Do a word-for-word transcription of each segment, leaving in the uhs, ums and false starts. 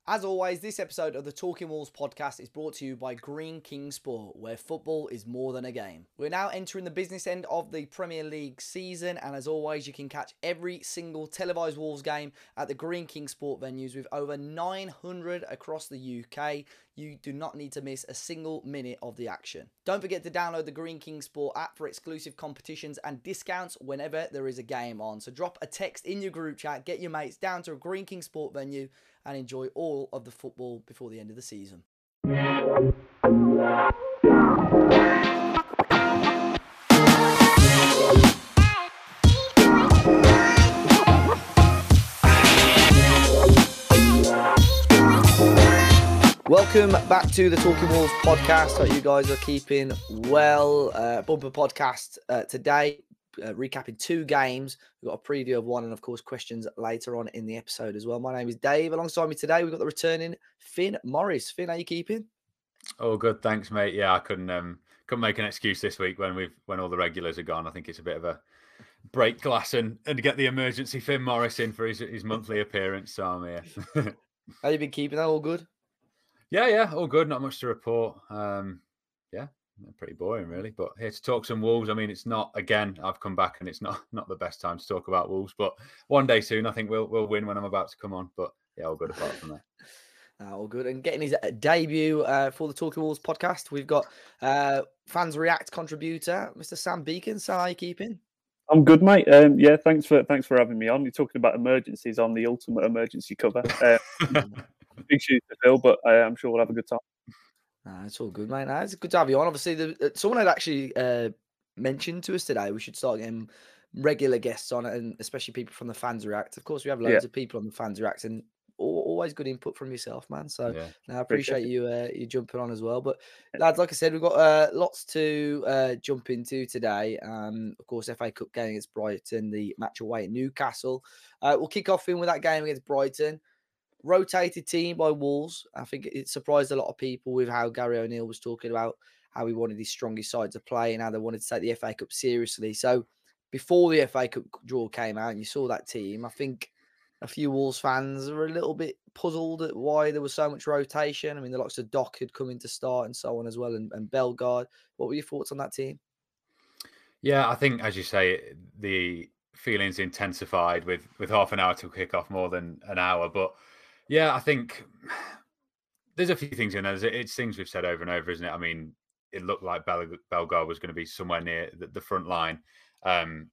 As always, this episode of the Talking Wolves podcast is brought to you by Green King Sport, where football is more than a game. We're now entering the business end of the Premier League season, and as always, you can catch every single televised Wolves game at the Green King Sport venues with over nine hundred across the U K. You do not need to miss a single minute of the action. Don't forget to download the Green King Sport app for exclusive competitions and discounts whenever there is a game on. So drop a text in your group chat, get your mates down to a Green King Sport venue, and enjoy all of the football before the end of the season. Welcome back to the Talking Wolves podcast. Hope you guys are keeping well. Uh, bumper podcast uh, today, uh, recapping two games. We've got a preview of one and, of course, questions later on in the episode as well. My name is Dave. Alongside me today, we've got the returning Finn Morris. Finn, how you keeping? Oh, good. Thanks, mate. Yeah, I couldn't um, couldn't make an excuse this week when we've when all the regulars are gone. I think it's a bit of a break glass and, and get the emergency Finn Morris in for his, his monthly appearance. So I'm here. How you been keeping? That all good? Yeah, yeah, all good. Not much to report. Um, yeah, pretty boring, really. But here to talk some Wolves. I mean, it's not again. I've come back, and it's not not the best time to talk about Wolves. But one day soon, I think we'll we'll win when I'm about to come on. But yeah, all good apart from that. Uh, all good. And getting his debut uh, for the Talking Wolves podcast, we've got uh, Fans React contributor, Mister Sam Beacon. Sam, how you keeping? I'm good, mate. Um, yeah, thanks for thanks for having me on. You're talking about emergencies on the ultimate emergency cover. Uh, big shoes to fill, but uh, I'm sure we'll have a good time. Nah, it's all good, mate. Nah, it's good to have you on. Obviously, the, uh, someone had actually uh, mentioned to us today we should start getting regular guests on it, and especially people from the Fans React. Of course, we have loads Yeah. of people on the Fans React, and al- always good input from yourself, man. So Yeah. nah, I Appreciate appreciate you uh, you jumping on as well. But lads, like I said, we've got uh, lots to uh, jump into today. Um, of course, F A Cup game against Brighton, the match away at Newcastle. Uh, we'll kick off in with that game against Brighton. Rotated team by Wolves. I think it surprised a lot of people with how Gary O'Neill was talking about how he wanted his strongest side to play and how they wanted to take the F A Cup seriously. So before the F A Cup draw came out and you saw that team, I think a few Wolves fans were a little bit puzzled at why there was so much rotation. I mean, the likes of Doc had come in to start and so on as well, and, and Bellegarde. What were your thoughts on that team? Yeah, I think, as you say, the feelings intensified with with half an hour to kick off more than an hour. But yeah, I think there's a few things in there. It's things we've said over and over, isn't it? I mean, it looked like Bel- Bellegarde was going to be somewhere near the, the front line. Um,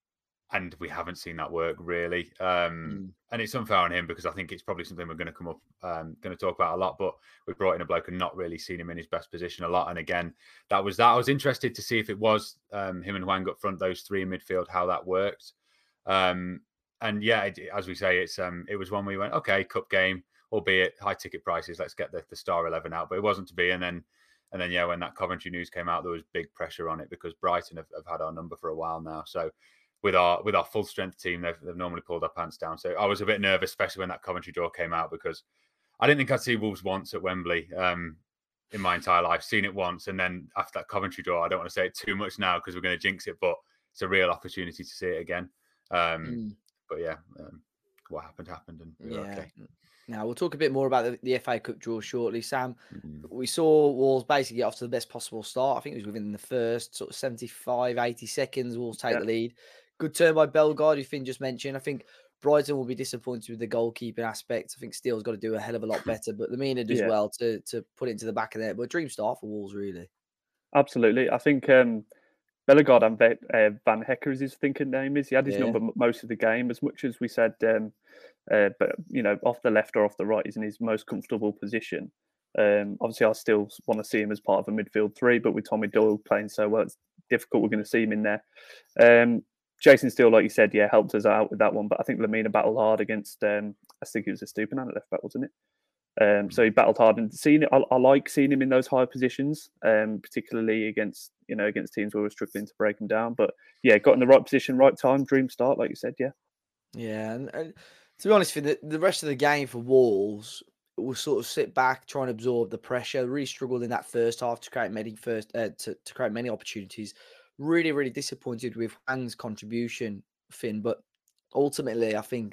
and we haven't seen that work really. Um, Mm. and it's unfair on him because I think it's probably something we're going to come up, um, going to talk about a lot. But we brought in a bloke and not really seen him in his best position a lot. And again, that was that. I was interested to see if it was um, him and Hwang up front, those three in midfield, how that worked. Um, and yeah, it, as we say, it's um, it was one we went, okay, cup game, albeit high ticket prices. Let's get the, the star eleven out, but it wasn't to be. And then. And then, yeah, when that Coventry news came out, there was big pressure on it because Brighton have, have had our number for a while now. So with our with our full strength team, they've, they've normally pulled our pants down. So I was a bit nervous, especially when that Coventry draw came out, because I didn't think I'd see Wolves once at Wembley um, in my entire life. Seen it once, and then after that Coventry draw, I don't want to say it too much now because we're going to jinx it, but it's a real opportunity to see it again. Um, Mm. But yeah, um, what happened happened, and we were Yeah. okay. Now we'll talk a bit more about the, the F A Cup draw shortly. Sam, Mm. we saw Wolves basically get off to the best possible start. I think it was within the first sort of seventy-five, eighty seconds. Wolves take Yeah. the lead. Good turn by Bellegarde, who Finn just mentioned. I think Brighton will be disappointed with the goalkeeping aspect. I think Steele's got to do a hell of a lot better, but Lamina does Yeah. well to to put it into the back of there. But a dream start for Wolves, really. Absolutely. I think um, Bellegarde and Ve- uh, Van Hecker, as his thinking name is, he had his Yeah. number m- most of the game. As much as we said, um, uh, but you know, off the left or off the right is in his most comfortable position. Um, obviously, I still want to see him as part of a midfield three, but with Tommy Doyle playing so well, it's difficult. We're going to see him in there. Um, Jason Steele, like you said, yeah, helped us out with that one. But I think Lamina battled hard against. Um, I think it was a Stupinan at left back, wasn't it? Um, so he battled hard, and seeing it, I, I like seeing him in those high positions, um, particularly against you know against teams where we're struggling to break them down. But yeah, got in the right position, right time, dream start, like you said. Yeah, Yeah, and, and to be honest, Finn, the, the rest of the game for Wolves will sort of sit back, try and absorb the pressure. Really struggled in that first half to create many first uh, to, to create many opportunities. Really, really disappointed with Hwang's contribution, Finn. But ultimately, I think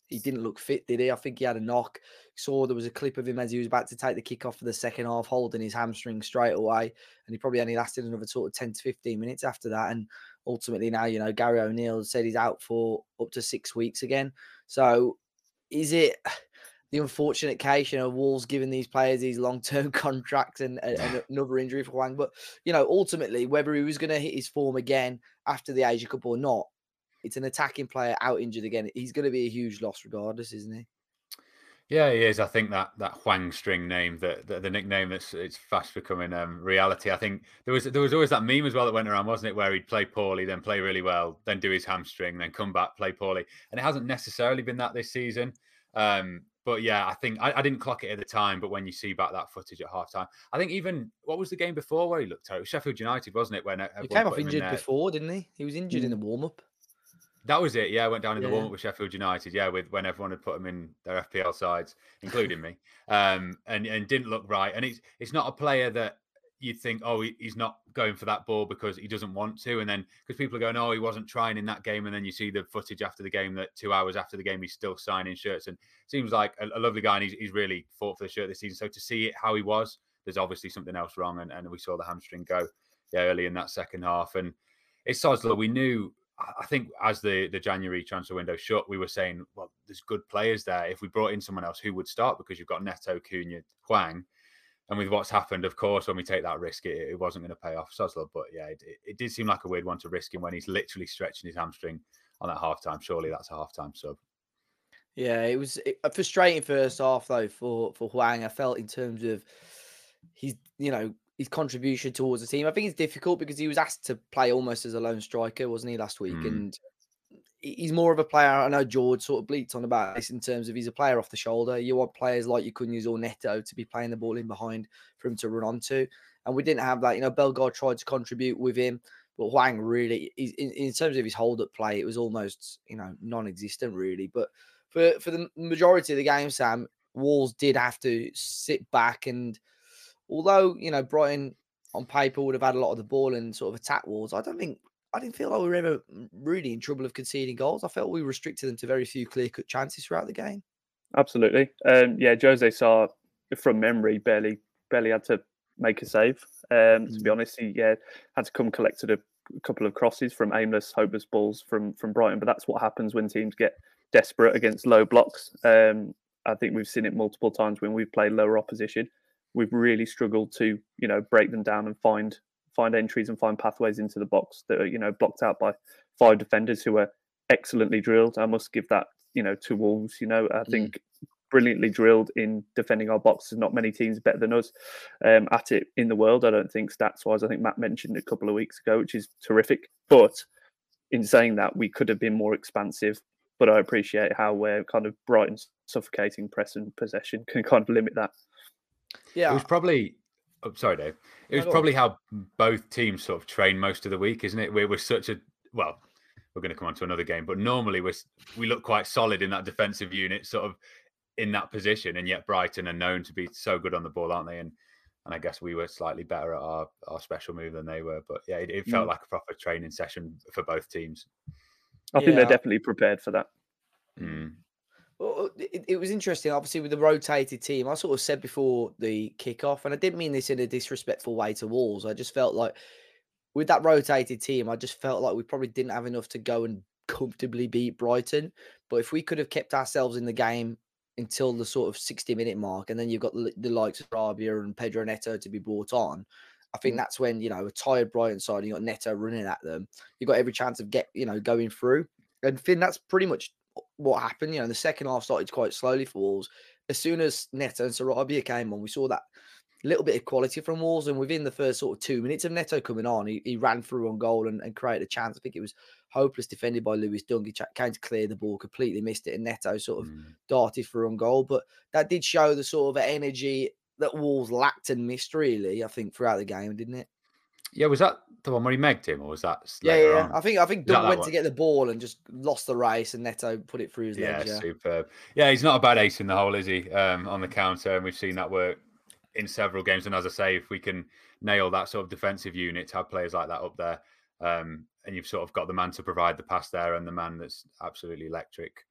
he didn't look fit, did he? I think he had a knock. Saw there was a clip of him as he was about to take the kick off for the second half, holding his hamstring straight away. And he probably only lasted another sort of ten to fifteen minutes after that. And ultimately now, you know, Gary O'Neill said he's out for up to six weeks again. So is it the unfortunate case, you know, Wolves giving these players these long-term contracts and, and, and another injury for Hwang? But, you know, ultimately, whether he was going to hit his form again after the Asia Cup or not, it's an attacking player out injured again. He's going to be a huge loss regardless, isn't he? Yeah, he is. I think that that Hwang String name, that the, the nickname, that's it's fast becoming um, reality. I think there was there was always that meme as well that went around, wasn't it, where he'd play poorly, then play really well, then do his hamstring, then come back, play poorly, and it hasn't necessarily been that this season. Um, but yeah, I think I, I didn't clock it at the time, but when you see back that footage at halftime, I think even what was the game before where he looked out? It was Sheffield United, wasn't it? When he came off injured in before, didn't he? He was injured mm. in the warm up. That was it. Yeah, I went down in yeah. the warm up with Sheffield United. Yeah, with when everyone had put him in their F P L sides, including me, um, and and didn't look right. And it's it's not a player that you'd think, oh, he, he's not going for that ball because he doesn't want to. And then because people are going, oh, he wasn't trying in that game. And then you see the footage after the game that two hours after the game, he's still signing shirts. And seems like a, a lovely guy. And he's, he's really fought for the shirt this season. So to see it how he was, there's obviously something else wrong. And, and we saw the hamstring go yeah, early in that second half. And it's Soslow. We knew, I think as the, the January transfer window shut, we were saying, well, there's good players there. If we brought in someone else, who would start? Because you've got Neto, Cunha, Hwang. And with what's happened, of course, when we take that risk, it, it wasn't going to pay off Soslow. But yeah, it, it did seem like a weird one to risk him when he's literally stretching his hamstring on that halftime. Surely that's a halftime sub. Yeah, it was a frustrating first half though for for Hwang. I felt in terms of his, you know, his contribution towards the team. I think it's difficult because he was asked to play almost as a lone striker, wasn't he, last week? Mm. And he's more of a player. I know George sort of bleats on about this in terms of he's a player off the shoulder. You want players like you couldn't use or Neto to be playing the ball in behind for him to run onto. And we didn't have that. You know, Bellegarde tried to contribute with him, but Hwang really, in, in terms of his hold-up play, it was almost, you know, non-existent really. But for, for the majority of the game, Sam, Wolves did have to sit back. And although, you know, Brighton on paper would have had a lot of the ball and sort of attack Wolves, I don't think, I didn't feel like we were ever really in trouble of conceding goals. I felt we restricted them to very few clear-cut chances throughout the game. Absolutely. Um, yeah, Jose Sá, from memory, barely barely had to make a save. Um, mm. To be honest, he yeah, had to come collected a couple of crosses from aimless, hopeless balls from, from Brighton. But that's what happens when teams get desperate against low blocks. Um, I think we've seen it multiple times when we've played lower opposition. We've really struggled to, you know, break them down and find find entries and find pathways into the box that are, you know, blocked out by five defenders who are excellently drilled. I must give that, you know, to Wolves. You know, I think mm. brilliantly drilled in defending our boxes. Not many teams better than us um, at it in the world. I don't think stats-wise. I think Matt mentioned it a couple of weeks ago, which is terrific. But in saying that, we could have been more expansive. But I appreciate how we're kind of Brighton's suffocating press and possession can kind of limit that. Yeah, it was probably. Oh, sorry, Dave. It was probably how both teams sort of train most of the week, isn't it? We're, we're such a, well, we're going to come on to another game, but normally we we look quite solid in that defensive unit, sort of in that position, and yet Brighton are known to be so good on the ball, aren't they? And and I guess we were slightly better at our, our special move than they were. But yeah, it, it felt mm. like a proper training session for both teams. I think yeah. they're definitely prepared for that. Mm. Well, it, it was interesting, obviously, with the rotated team. I sort of said before the kickoff, and I didn't mean this in a disrespectful way to Wolves. I just felt like with that rotated team, I just felt like we probably didn't have enough to go and comfortably beat Brighton. But if we could have kept ourselves in the game until the sort of sixty minute mark, and then you've got the, the likes of Rabia and Pedro Neto to be brought on, I think that's when, you know, a tired Brighton side, you got Neto running at them, you've got every chance of get, you know, going through. And Finn, that's pretty much what happened. You know, the second half started quite slowly for Wolves. As soon as Neto and Sarabia came on, we saw that little bit of quality from Wolves. And within the first sort of two minutes of Neto coming on, he, he ran through on goal and, and created a chance. I think it was hopeless defended by Lewis Dunk. He came to clear the ball, completely missed it, and Neto sort of mm. darted through on goal. But that did show the sort of energy that Wolves lacked and missed, really, I think, throughout the game, didn't it? Yeah, was that the one where he megged him, or was that yeah, yeah? On? I think I think Dunk went to get the ball and just lost the race, and Neto put it through his yeah, legs. Yeah, superb. Yeah, he's not a bad ace in the hole, is he? Um, on the counter, and we've seen that work in several games. And as I say, if we can nail that sort of defensive unit, have players like that up there, um, and you've sort of got the man to provide the pass there, and the man that's absolutely electric.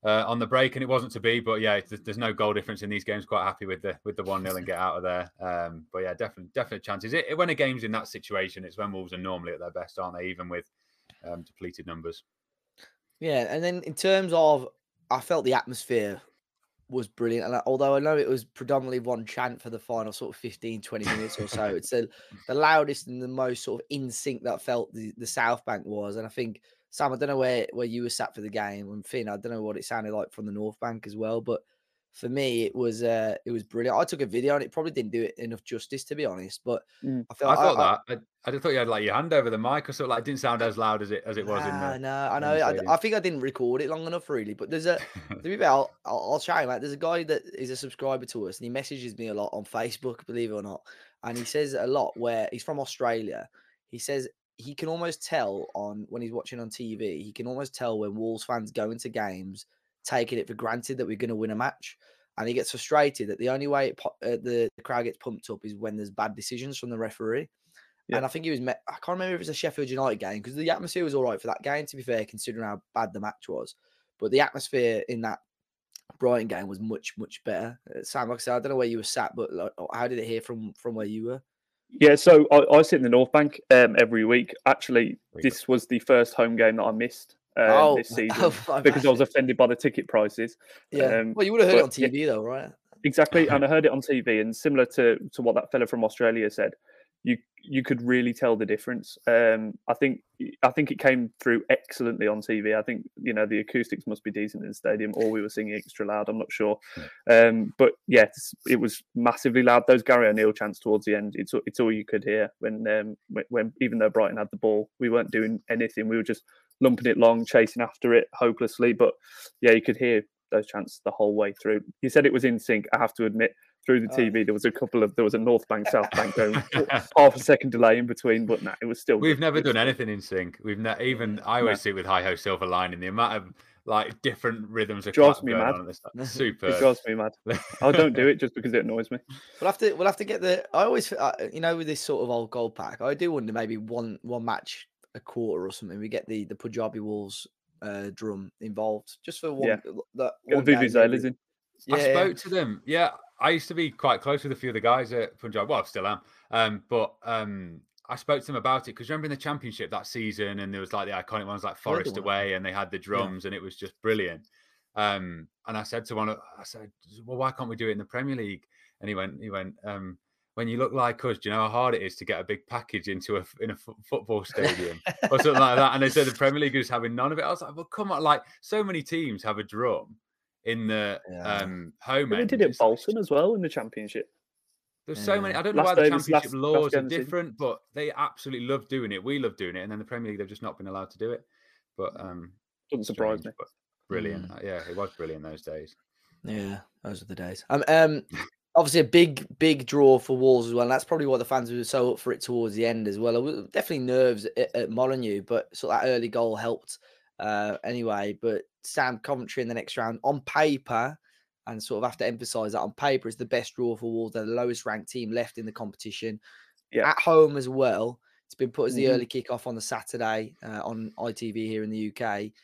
uh, on the break, and it wasn't to be. But yeah, there's, there's no goal difference in these games. Quite happy with the with the one nil and get out of there. Um, but yeah, definitely definite chances. It, when a game's in that situation, it's when Wolves are normally at their best, aren't they? Even with um, depleted numbers. Yeah, and then in terms of, I felt the atmosphere was brilliant. And although I know it was predominantly one chant for the final sort of fifteen, twenty minutes or so, it's the, the loudest and the most sort of in sync that felt the, the South Bank was. And I think, Sam, I don't know where, where you were sat for the game, and Finn, I don't know what it sounded like from the North Bank as well, but for me, it was uh, it was brilliant. I took a video and it probably didn't do it enough justice, to be honest. But mm. I felt I thought I, that. I, I just thought you had like your hand over the mic, or something. Like it didn't sound as loud as it as it was in nah, the. no, I know. I, I think I didn't record it long enough, really. But there's a, to be fair, I'll, I'll, I'll shout him out. There's a guy that is a subscriber to us, and he messages me a lot on Facebook, believe it or not. And he says a lot where he's from Australia. He says he can almost tell on when he's watching on T V. He can almost tell when Wolves fans go into games taking it for granted that we're going to win a match. And he gets frustrated that the only way it, uh, the, the crowd gets pumped up is when there's bad decisions from the referee. Yeah. And I think he was, met, I can't remember if it was a Sheffield United game, because the atmosphere was all right for that game, to be fair, considering how bad the match was. But the atmosphere in that Brighton game was much, much better. Uh, Sam, like I said, I don't know where you were sat, but like, how did it hear from, from where you were? Yeah, so I, I sit in the North Bank um, every week. Actually, this was the first home game that I missed. Um, oh, this season oh, because I was offended by the ticket prices. Yeah, um, well, you would have heard but, it on T V yeah, though, right? Exactly, and I heard it on T V, and similar to to what that fella from Australia said, you you could really tell the difference. Um, I think I think it came through excellently on T V. I think you know the acoustics must be decent in the stadium, or we were singing extra loud. I'm not sure, um, but yes, it was massively loud. Those Gary O'Neill chants towards the end, it's it's all you could hear when um, when, when even though Brighton had the ball, we weren't doing anything. We were just lumping it long, chasing after it hopelessly. But yeah, you could hear those chants the whole way through. You said it was in sync. I have to admit, through the T V, oh. there was a couple of there was a North Bank, South Bank going half a second delay in between, but nah, it was still. We've good. never done still... anything in sync. We've ne- even I always no. see it with Hi Ho Silver Lining, the amount of like different rhythms of drives me mad. On this, like, super. It drives me mad. I don't do it just because it annoys me. We'll have to we'll have to get the. I always uh, you know with this sort of old gold pack, I do wonder maybe one one match a quarter or something. We get the the Punjabi Wolves uh, drum involved just for one. Yeah. That one the Vuvuzelas in. Yeah, I spoke to them. Yeah, I used to be quite close with a few of the guys at Punjab. Well, I still am. Um, but um, I spoke to them about it because remember in the Championship that season, and there was like the iconic ones like Forest Away, and they had the drums, yeah. and it was just brilliant. Um, and I said to one, I said, "Well, why can't we do it in the Premier League?" And he went, he went, um, "When you look like us, do you know how hard it is to get a big package into a in a f- football stadium or something like that?" And they said the Premier League is having none of it. I was like, "Well, come on! Like so many teams have a drum." In the yeah. um, home but end. They did it Bolton as well in the Championship. There's yeah. so many. I don't know last why the Championship last, laws last are different, but they absolutely love doing it. We love doing it. And then the Premier League, they've just not been allowed to do it. But um, doesn't surprise strange, me. But brilliant. Mm. Yeah, it was brilliant those days. Yeah, those are the days. Um, um obviously a big, big draw for Wolves as well. And that's probably why the fans were so up for it towards the end as well. It was definitely nerves at, at Molineux, but sort of that early goal helped uh, anyway. But Sam, Coventry in the next round on paper, and sort of have to emphasize that on paper is the best draw for Wolves. They're the lowest ranked team left in the competition. Yeah. At home as well. It's been put as the mm-hmm. early kickoff on the Saturday uh, on I T V here in the U K.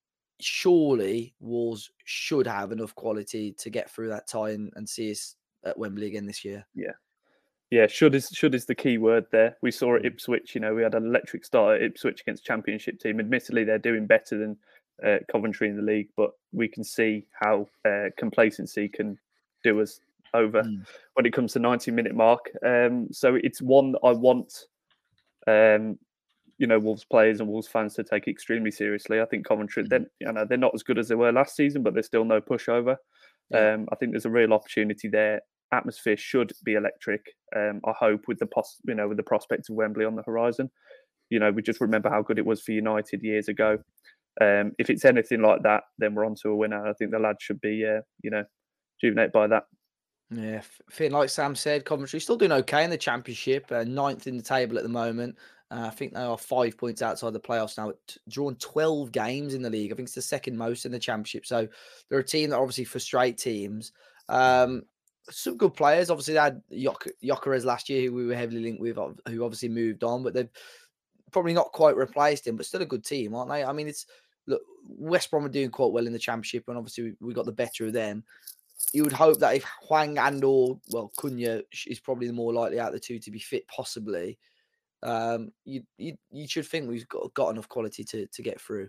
Surely Wolves should have enough quality to get through that tie and, and see us at Wembley again this year. Yeah. Yeah, should is should is the key word there. We saw at Ipswich, you know, we had an electric start at Ipswich against Championship team. Admittedly, they're doing better than uh, Coventry in the league, but we can see how uh, complacency can do us over mm. when it comes to ninety minute mark. Um, so it's one that I want, um, you know, Wolves players and Wolves fans to take extremely seriously. I think Coventry, mm. they're, you know, they're not as good as they were last season, but there's still no pushover. Yeah. Um, I think there's a real opportunity there. Atmosphere should be electric. Um, I hope with the pos- you know, with the prospect of Wembley on the horizon. You know, we just remember how good it was for United years ago. Um, if it's anything like that, then we're on to a winner. I think the lads should be, uh, you know, rejuvenated by that. Yeah, Finn, like Sam said, Coventry still doing okay in the Championship, uh, ninth in the table at the moment. Uh, I think they are five points outside the playoffs now, t- drawn twelve games in the league. I think it's the second most in the Championship. So they're a team that obviously frustrate teams. Um, some good players. Obviously, they had Gyökeres last year, who we were heavily linked with, who obviously moved on, but they've probably not quite replaced him, but still a good team, aren't they? I mean, it's look, West Brom are doing quite well in the Championship, and obviously we, we got the better of them. You would hope that if Hwang and or, well, Cunha is probably the more likely out of the two to be fit, possibly, um, you, you you should think we've got, got enough quality to, to get through.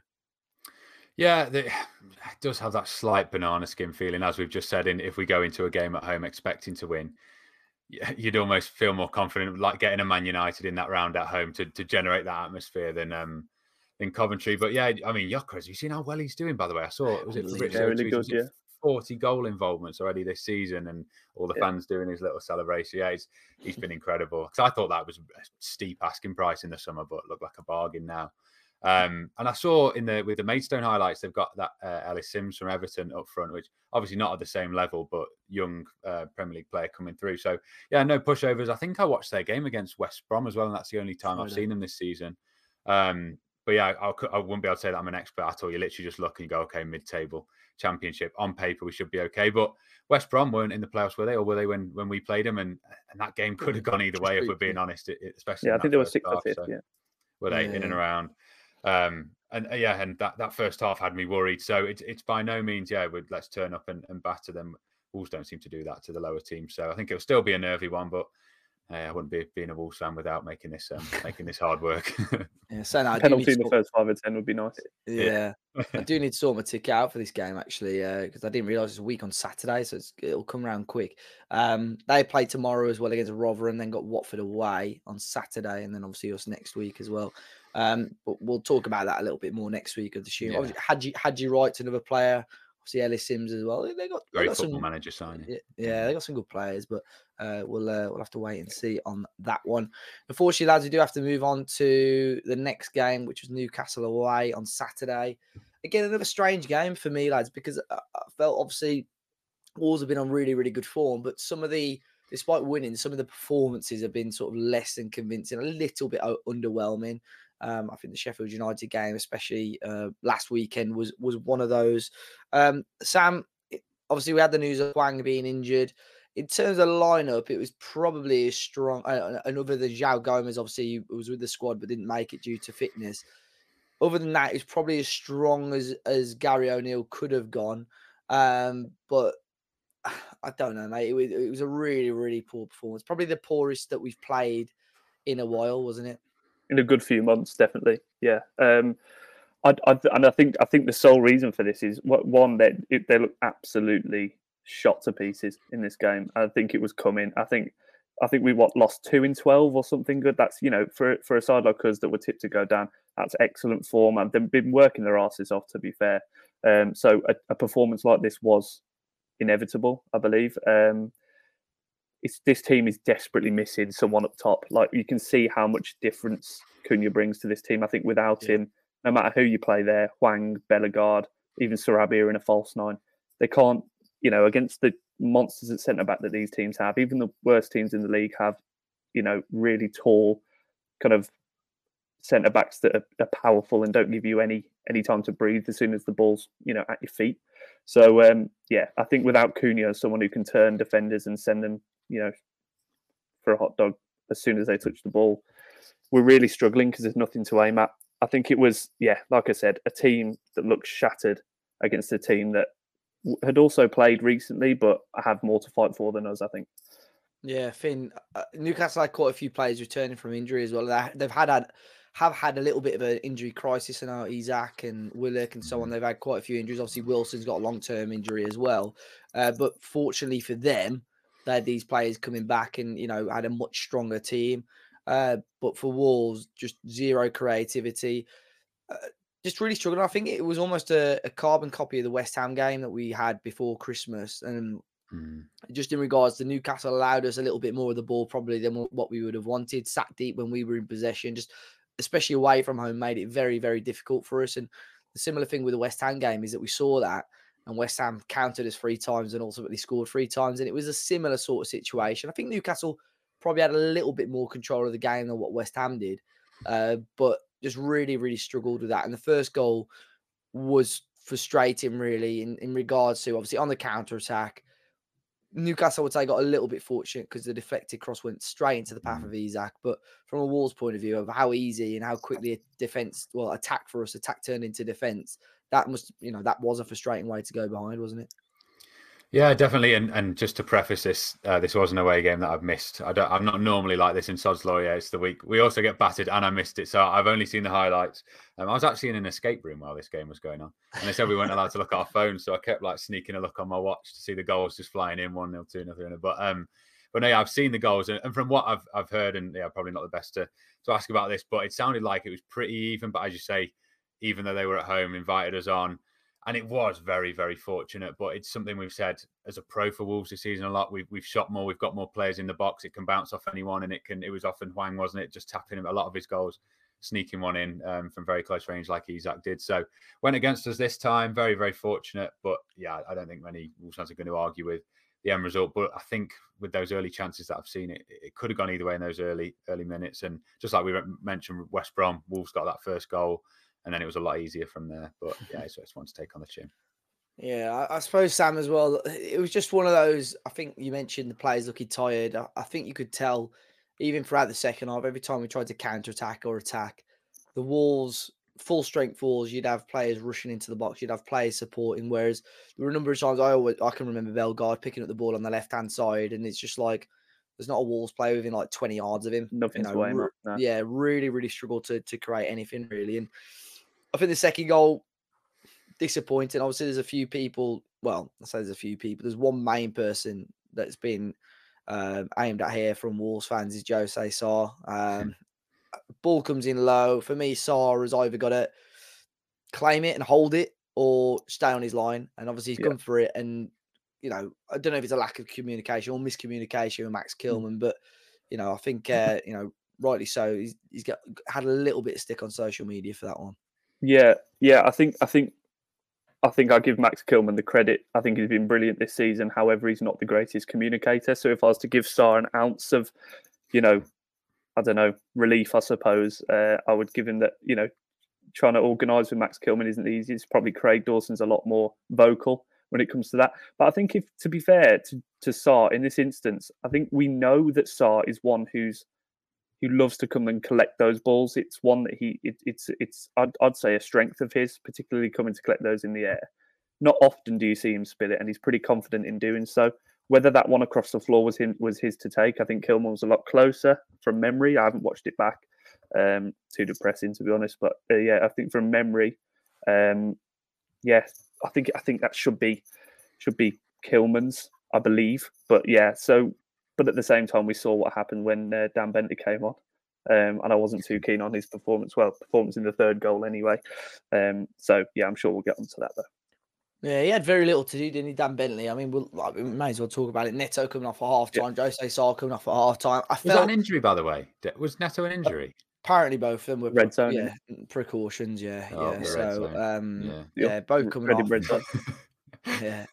Yeah, the, it does have that slight banana skin feeling, as we've just said. In if we go into a game at home expecting to win, you'd almost feel more confident, like getting a Man United in that round at home to, to generate that atmosphere than um than Coventry. But yeah, I mean, Gyökeres, you seen how well he's doing, by the way? I saw it was it for British Yeah, really good, was it yeah. forty goal involvements already this season, and all the Yeah. fans doing his little celebration. Yeah, he's he's been incredible. Because I thought that was a steep asking price in the summer, but looked like a bargain now. Um, and I saw in the with the Maidstone highlights, they've got that uh, Ellis Sims from Everton up front, which obviously not at the same level, but young uh, Premier League player coming through. So yeah, no pushovers. I think I watched their game against West Brom as well, and that's the only time I've seen them this season. Um, but yeah, I, I wouldn't be able to say that I'm an expert at all. You literally just look and go, okay, mid-table Championship on paper, we should be okay. But West Brom weren't in the playoffs, were they, or were they when when we played them? And and that game could have gone either way if we're being honest, especially. Yeah, I think they were sixth or half, fifth. so. Yeah. Were they Yeah. in and around? Um, and uh, yeah, and that, that first half had me worried. So it's it's by no means, yeah, we'd, let's turn up and, and batter them. Wolves don't seem to do that to the lower team. So I think it'll still be a nervy one, but uh, I wouldn't be being a Wolves fan without making this um, making this hard work. Yeah, so no, I do Penalty need in the to- first five or ten would be nice. Yeah, I do need to sort my ticket out for this game actually, because I didn't realise it's a week on Saturday, so it's, it'll come around quick. Um, they play tomorrow as well against Rotherham, then got Watford away on Saturday, and then obviously us next week as well. Um, but we'll talk about that a little bit more next week. I'd assume. Yeah. Obviously, Hadji Hadji Wright's another player. Obviously, Ellis Sims as well. They got they Great got football some manager signing. Yeah, yeah, they got some good players, but uh, we'll uh, we'll have to wait and see on that one. Unfortunately, lads, we do have to move on to the next game, which was Newcastle away on Saturday. Again, another strange game for me, lads, because I I felt obviously Wolves have been on really, really good form, but some of the, despite winning, some of the performances have been sort of less than convincing, a little bit o- underwhelming. Um, I think the Sheffield United game, especially uh, last weekend, was was one of those. Um, Sam, obviously, we had the news of Hwang being injured. In terms of lineup, it was probably as strong. Uh, and other than João Gomez, obviously, who was with the squad but didn't make it due to fitness. Other than that, it's probably as strong as as Gary O'Neill could have gone. Um, but I don't know, mate. It was, it was a really, really poor performance. Probably the poorest that we've played in a while, wasn't it? In a good few months, definitely. Yeah. Um, I, I, and I think I think the sole reason for this is what one that it, they look absolutely shot to pieces in this game. I think it was coming. I think I think we what lost two in twelve or something good. That's you know for for a side like us that were tipped to go down. That's excellent form, and they've been working their asses off. To be fair, um, so a, a performance like this was inevitable, I believe. Um, it's this team is desperately missing someone up top. Like you can see how much difference Cunha brings to this team. I think without Yeah. him, no matter who you play there, Hwang, Bellegarde, even Sarabia in a false nine, they can't, you know, against the monsters at centre back that these teams have, even the worst teams in the league have, you know, really tall kind of centre backs that are, are powerful and don't give you any any time to breathe as soon as the ball's, you know, at your feet. So um, yeah, I think without Cunha, someone who can turn defenders and send them, you know, for a hot dog as soon as they touch the ball, we're really struggling because there's nothing to aim at. I think it was, yeah, like I said, a team that looked shattered against a team that w- had also played recently, but have more to fight for than us, I think. Yeah, Finn. Uh, Newcastle had quite a few players returning from injury as well. They, they've had, had have had a little bit of an injury crisis now. Isaac and Willock and so on. They've had quite a few injuries. Obviously, Wilson's got a long term injury as well. Uh, but fortunately for them, they had these players coming back and you know had a much stronger team. Uh, but for Wolves, just zero creativity. Uh, just really struggling. I think it was almost a, a carbon copy of the West Ham game that we had before Christmas, and Mm. just in regards to Newcastle allowed us a little bit more of the ball probably than what we would have wanted. Sat deep when we were in possession, just especially away from home, made it very, very difficult for us. And the similar thing with the West Ham game is that we saw that and West Ham countered us three times and ultimately scored three times. And it was a similar sort of situation. I think Newcastle probably had a little bit more control of the game than what West Ham did, uh, but just really, really struggled with that. And the first goal was frustrating, really, in, in regards to obviously on the counter attack. Newcastle, I would say, got a little bit fortunate because the deflected cross went straight into the path Mm. of Isak. But from a Wolves point of view of how easy and how quickly a defense, well, attack for us, attack turned into defense, that must, you know, that was a frustrating way to go behind, wasn't it? Yeah, definitely. And and just to preface this, uh, this was an away game that I've missed. I don't, I'm not normally like this in Sod's Law. Yeah, it's the week we also get battered, and I missed it, so I've only seen the highlights. Um, I was actually in an escape room while this game was going on, and they said we weren't allowed to look at our phones, so I kept like sneaking a look on my watch to see the goals just flying in one nil, two nil, three nil. But um, but no, yeah, I've seen the goals, and, and from what I've I've heard, and yeah, probably not the best to to ask about this, but it sounded like it was pretty even. But as you say, even though they were at home, invited us on. And it was very, very fortunate, but it's something we've said as a pro for Wolves this season a lot. We've we've shot more, we've got more players in the box. It can bounce off anyone, and it can. It was often Hwang, wasn't it? Just tapping him a lot of his goals, sneaking one in um, from very close range, like Isak did. So went against us this time. Very, very fortunate. But yeah, I don't think many Wolves fans are going to argue with the end result. But I think with those early chances that I've seen, it it could have gone either way in those early early minutes. And just like we mentioned, West Brom, Wolves got that first goal. And then it was a lot easier from there. But yeah, it's just one to take on the chin. Yeah, I, I suppose, Sam, as well. It was just one of those. I think you mentioned the players looking tired. I, I think you could tell, even throughout the second half, every time we tried to counter attack or attack, the Wolves, full strength Wolves, you'd have players rushing into the box, you'd have players supporting. Whereas there were a number of times I always, I can remember Bellegarde picking up the ball on the left hand side, and it's just like there's not a Wolves player within like twenty yards of him. Nothing you know, to aim re- at. No. Yeah, really, really struggled to to create anything really. And I think the second goal, disappointing. Obviously, there's a few people. Well, I say there's a few people. There's one main person that's been um, aimed at here from Wolves fans is Jose Sarr. Um, ball comes in low. For me, Sarr has either got to claim it and hold it or stay on his line. And obviously, he's Yeah. gone for it. And, you know, I don't know if it's a lack of communication or miscommunication with Max Kilman, but, you know, I think, uh, you know, rightly so. He's, he's got had a little bit of stick on social media for that one. Yeah, yeah. I think, I think, I think I give Max Kilman the credit. I think he's been brilliant this season. However, he's not the greatest communicator. So if I was to give Sarr an ounce of, you know, I don't know, relief, I suppose, uh, I would give him that, you know, trying to organise with Max Kilman isn't easy. It's probably Craig Dawson's a lot more vocal when it comes to that. But I think if, to be fair to, to Sarr in this instance, I think we know that Sarr is one who's who loves to come and collect those balls. It's one that he, it, it's, it's, I'd, I'd say a strength of his, particularly coming to collect those in the air. Not often do you see him spill it, and he's pretty confident in doing so. Whether that one across the floor was him was his to take, I think Kilman was a lot closer from memory. I haven't watched it back. Um, too depressing to be honest, but uh, yeah, I think from memory, um, yeah, I think I think that should be should be Kilman's, I believe. But yeah, so but at the same time, we saw what happened when uh, Dan Bentley came on, um, and I wasn't too keen on his performance. Well, performance in the third goal anyway. Um, so yeah, I'm sure we'll get onto that though. Yeah, he had very little to do, didn't he, Dan Bentley? I mean, we'll, we may as well talk about it. Neto coming off at half time, yeah. Jose Sarr coming off at half time. I was felt, that an injury, by the way? Was Neto an injury? Apparently, both of them were red zone. Yeah, precautions. Yeah, oh, yeah. So, um, yeah, yeah, yeah both coming red off. Red zone. yeah.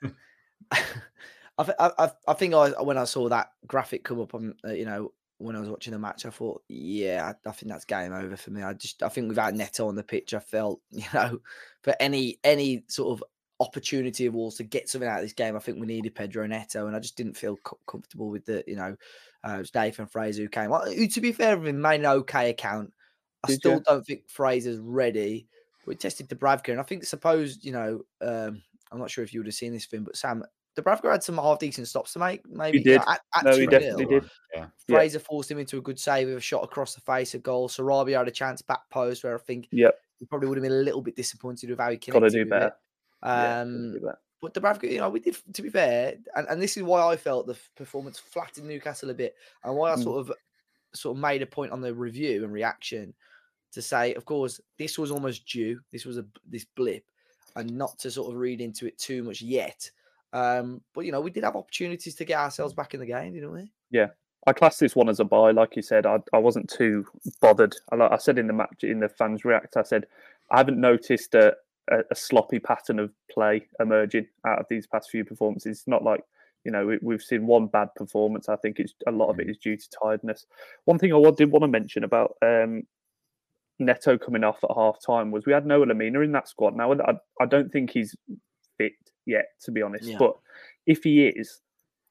I, th- I, I think I when I saw that graphic come up on, uh, you know, when I was watching the match, I thought, yeah, I, I think that's game over for me. I just, I think without Neto on the pitch, I felt, you know, for any any sort of opportunity of Wolves to get something out of this game, I think we needed Pedro Neto, and I just didn't feel co- comfortable with the, you know, uh, it was Nathan Fraser who came. Well, who, to be fair, with made an okay account. I Did still you? don't think Fraser's ready. We tested Dubravka, and I think, suppose, you know, um, I'm not sure if you would have seen this film, but Sam, Dubravka had some half decent stops to make. Maybe he did. You know, at, at no, he definitely did. Yeah. Fraser yeah. forced him into a good save with a shot across the face of goal. Sarabia had a chance back post where I think yep. he probably would have been a little bit disappointed with how he connected. Got to do with better. It. Um, yeah, do better. But Dubravka, you know, we did, to be fair, and, and this is why I felt the performance flattened Newcastle a bit, and why I mm. sort of sort of made a point on the review and reaction to say, of course, this was almost due. This was a this blip, and not to sort of read into it too much yet. Um, but you know, we did have opportunities to get ourselves back in the game, didn't we? Yeah, I class this one as a bye, like you said. I I wasn't too bothered. I, I said in the match, in the fans react, I said I haven't noticed a, a, a sloppy pattern of play emerging out of these past few performances. It's not like, you know, we, we've seen one bad performance. I think it's a lot of it is due to tiredness. One thing I did want to mention about um, Neto coming off at half time was we had Noah Lemina in that squad. Now, I, I don't think he's fit yet, to be honest. Yeah. But if he is,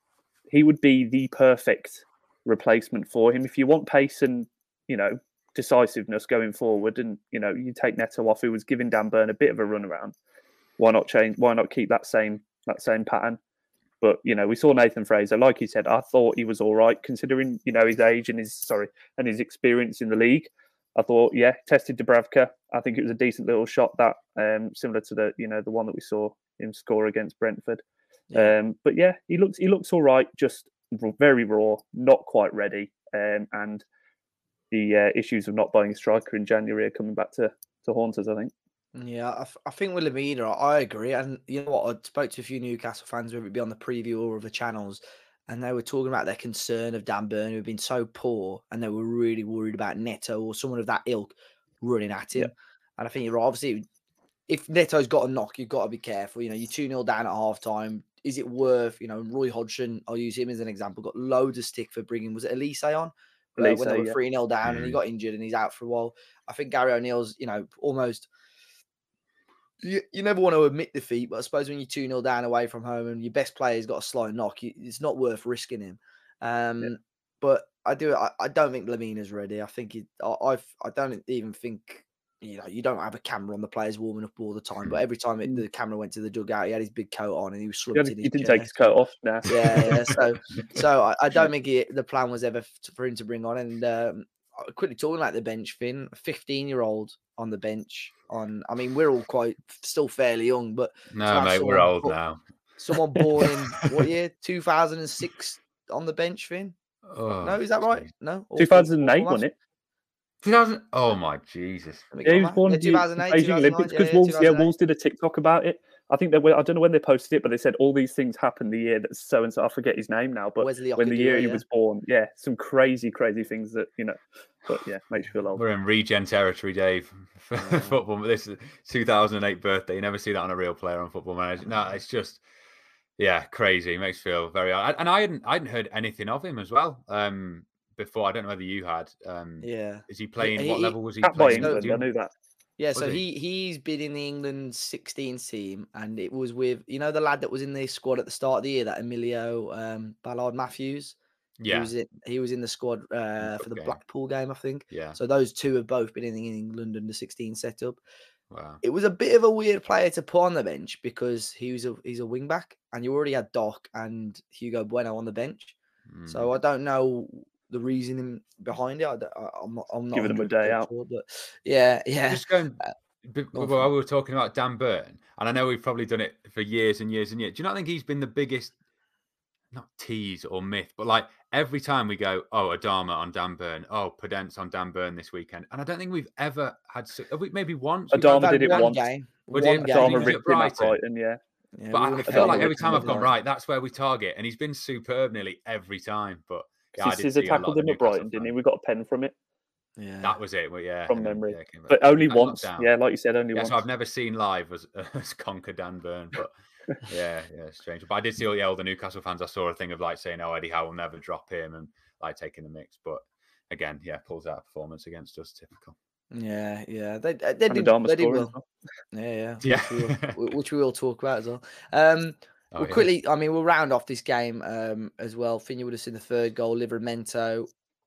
he would be the perfect replacement for him. If you want pace and, you know, decisiveness going forward, and, you know, you take Neto off, who was giving Dan Burn a bit of a runaround, why not change? Why not keep that same that same pattern? But, you know, we saw Nathan Fraser, like you said, I thought he was all right considering, you know, his age and his, sorry, and his experience in the league. I thought, yeah, tested Dubravka. I think it was a decent little shot, that um, similar to the, you know, the one that we saw him score against Brentford. Yeah. Um, but yeah, he looks he looks all right, just very raw, not quite ready. Um, and the uh, issues of not buying a striker in January are coming back to, to haunt us, I think. Yeah, I, th- I think with Lemina, I agree. And you know what? I spoke to a few Newcastle fans, whether it be on the preview or other channels, and they were talking about their concern of Dan Burn, who had been so poor, and they were really worried about Neto or someone of that ilk running at him. Yeah. And I think you're right. Obviously, if Neto's got a knock, you've got to be careful. You know, you're two nil down at half time. Is it worth, you know, Roy Hodgson, I'll use him as an example, got loads of stick for bringing, was it Elise on? Elise, when they were three nil down mm. and he got injured and he's out for a while. I think Gary O'Neill's, you know, almost... You, you never want to admit defeat, but I suppose when you're two nil down away from home and your best player's got a slight knock, you, it's not worth risking him. Um, yeah. But I do. I, I don't think Lemina's ready. I think it, I I've, I don't even think, you know, you don't have a camera on the players warming up all the time. But every time it, the camera went to the dugout, he had his big coat on and he was slumped he in his He didn't chair. take his coat off. Nah. Yeah, yeah. So, so I, I don't think he, the plan was ever for him to bring on. And um, quickly talking about the bench, Finn, fifteen-year-old on the bench. On, I mean, we're all quite still fairly young, but no, mate, we're old born, now. Someone born in what year? two thousand six on the bench, Finn. Oh, no, is that right? No, two thousand eight, wasn't it? two thousand. Oh my Jesus! Yeah, he was born in the two thousand eight, Beijing Olympics because yeah, Wolves, yeah, Wolves did a TikTok about it. I think that I don't know when they posted it, but they said all these things happened the year that so and so. I forget his name now, but Wesley when the year yeah. he was born, yeah, some crazy, crazy things that you know. But yeah, makes you feel old. We're in regen territory, Dave. For yeah. football, this is two thousand eight birthday. You never see that on a real player on Football Manager. No, it's just, yeah, crazy. It makes you feel very. And I hadn't, I hadn't heard anything of him as well. Um, before I don't know whether you had. Um, yeah. Is he playing? He, what he, level was he playing? playing? England, I knew that. Yeah, so he? he he's been in the England sixteen team, and it was with, you know, the lad that was in the squad at the start of the year, that Emilio um, Ballard Matthews. Yeah, he was in, he was in the squad uh, for the game. Blackpool game, I think. Yeah. So those two have both been in the England under sixteen setup. Wow. It was a bit of a weird player to put on the bench because he was a he's a wing back, and you already had Doc and Hugo Bueno on the bench. Mm. So I don't know the reasoning behind it. I, I'm not. I'm not giving them a day out. Sure, but yeah, yeah. Just going. Uh, Well, we were talking about Dan Burn, and I know we've probably done it for years and years and years. Do you not think he's been the biggest, not tease or myth, but like every time we go, oh, Adama on Dan Burn, oh, Podence on Dan Burn this weekend, and I don't think we've ever had. Have we maybe once? Adama did it one once. Game. One game. Adama ripped him at Brighton, yeah. yeah but I, I feel like every time I've gone right, that's where we target, and he's been superb nearly every time. But yeah, Caesar tackled him at Brighton, didn't he? We got a pen from it. Yeah, that was it. Well, yeah, from memory, yeah, but only once. Yeah, like you said, only yeah, once. So I've never seen live as, as conquer Dan Burn, but yeah, yeah, strange. But I did see all, yeah, all the Newcastle fans. I saw a thing of like saying, "Oh, Eddie Howe will never drop him," and like taking the mix. But again, yeah, pulls out a performance against us. Typical. Yeah, yeah, they they did, they did well. well. Yeah, yeah, yeah. Which we, will, which we will talk about as well. Um, oh, we'll yeah. quickly, I mean, we'll round off this game um as well. Finn, you would have seen the third goal, Livramento.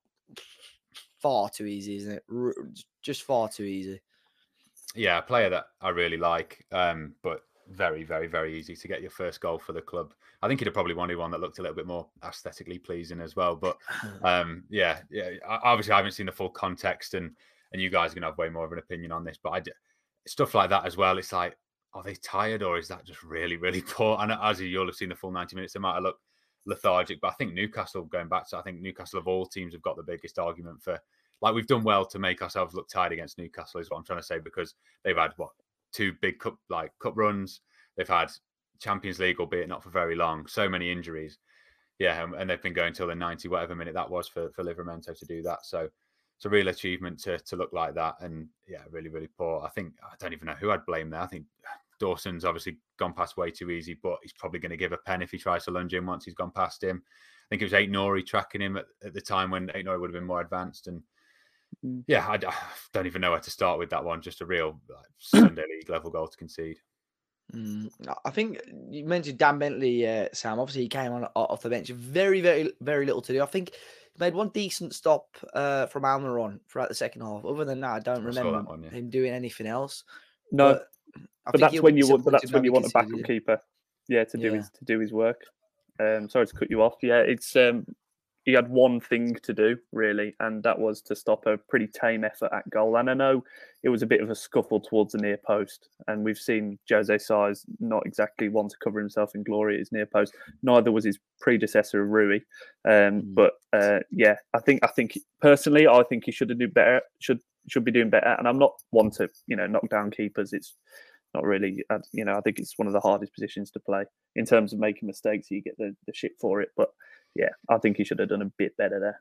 Far too easy, isn't it? Just far too easy. Yeah, a player that I really like, um, but very, very, very easy to get your first goal for the club. I think he'd have probably wanted one that looked a little bit more aesthetically pleasing as well. But um, yeah, yeah. Obviously, I haven't seen the full context, and and you guys are gonna have way more of an opinion on this. But I stuff like that as well. It's like, are they tired, or is that just really, really poor? And as you'll have seen the full ninety minutes, they might have looked lethargic. But I think Newcastle, going back to, I think Newcastle of all teams have got the biggest argument for. Like, we've done well to make ourselves look tired against Newcastle, is what I'm trying to say, because they've had what two big cup like cup runs, they've had Champions League, albeit not for very long, so many injuries, yeah, and, and they've been going till the ninety whatever minute that was for for Livramento to do that. So it's a real achievement to to look like that, and yeah, really, really poor. I think I don't even know who I'd blame there. I think Dawson's obviously gone past way too easy, but he's probably going to give a pen if he tries to lunge in once he's gone past him. I think it was Aït-Nouri tracking him at, at the time when Aït-Nouri would have been more advanced. And yeah, I, I don't even know where to start with that one. Just a real like, Sunday League level goal to concede. Mm, I think you mentioned Dan Bentley, uh, Sam. Obviously, he came on off the bench. Very, very, very little to do. I think he made one decent stop uh, from Almiron throughout the second half. Other than that, I don't I saw remember that one, yeah. him doing anything else. No, But I but think that's he'll when be you want. But disappointed that's when we you want a conceded backup him. keeper, yeah, to do Yeah. his to do his work. Um, sorry to cut you off. Yeah, it's um, he had one thing to do really, and that was to stop a pretty tame effort at goal. And I know it was a bit of a scuffle towards the near post, and we've seen Jose Saiz not exactly want to cover himself in glory at his near post. Neither was his predecessor Rui. Um, Mm. But uh, yeah, I think I think personally, I think he should have do better. Should should be doing better. And I'm not one to you know knock down keepers. It's not really, uh, you know, I think it's one of the hardest positions to play in terms of making mistakes. You get the, the shit for it. But yeah, I think he should have done a bit better there.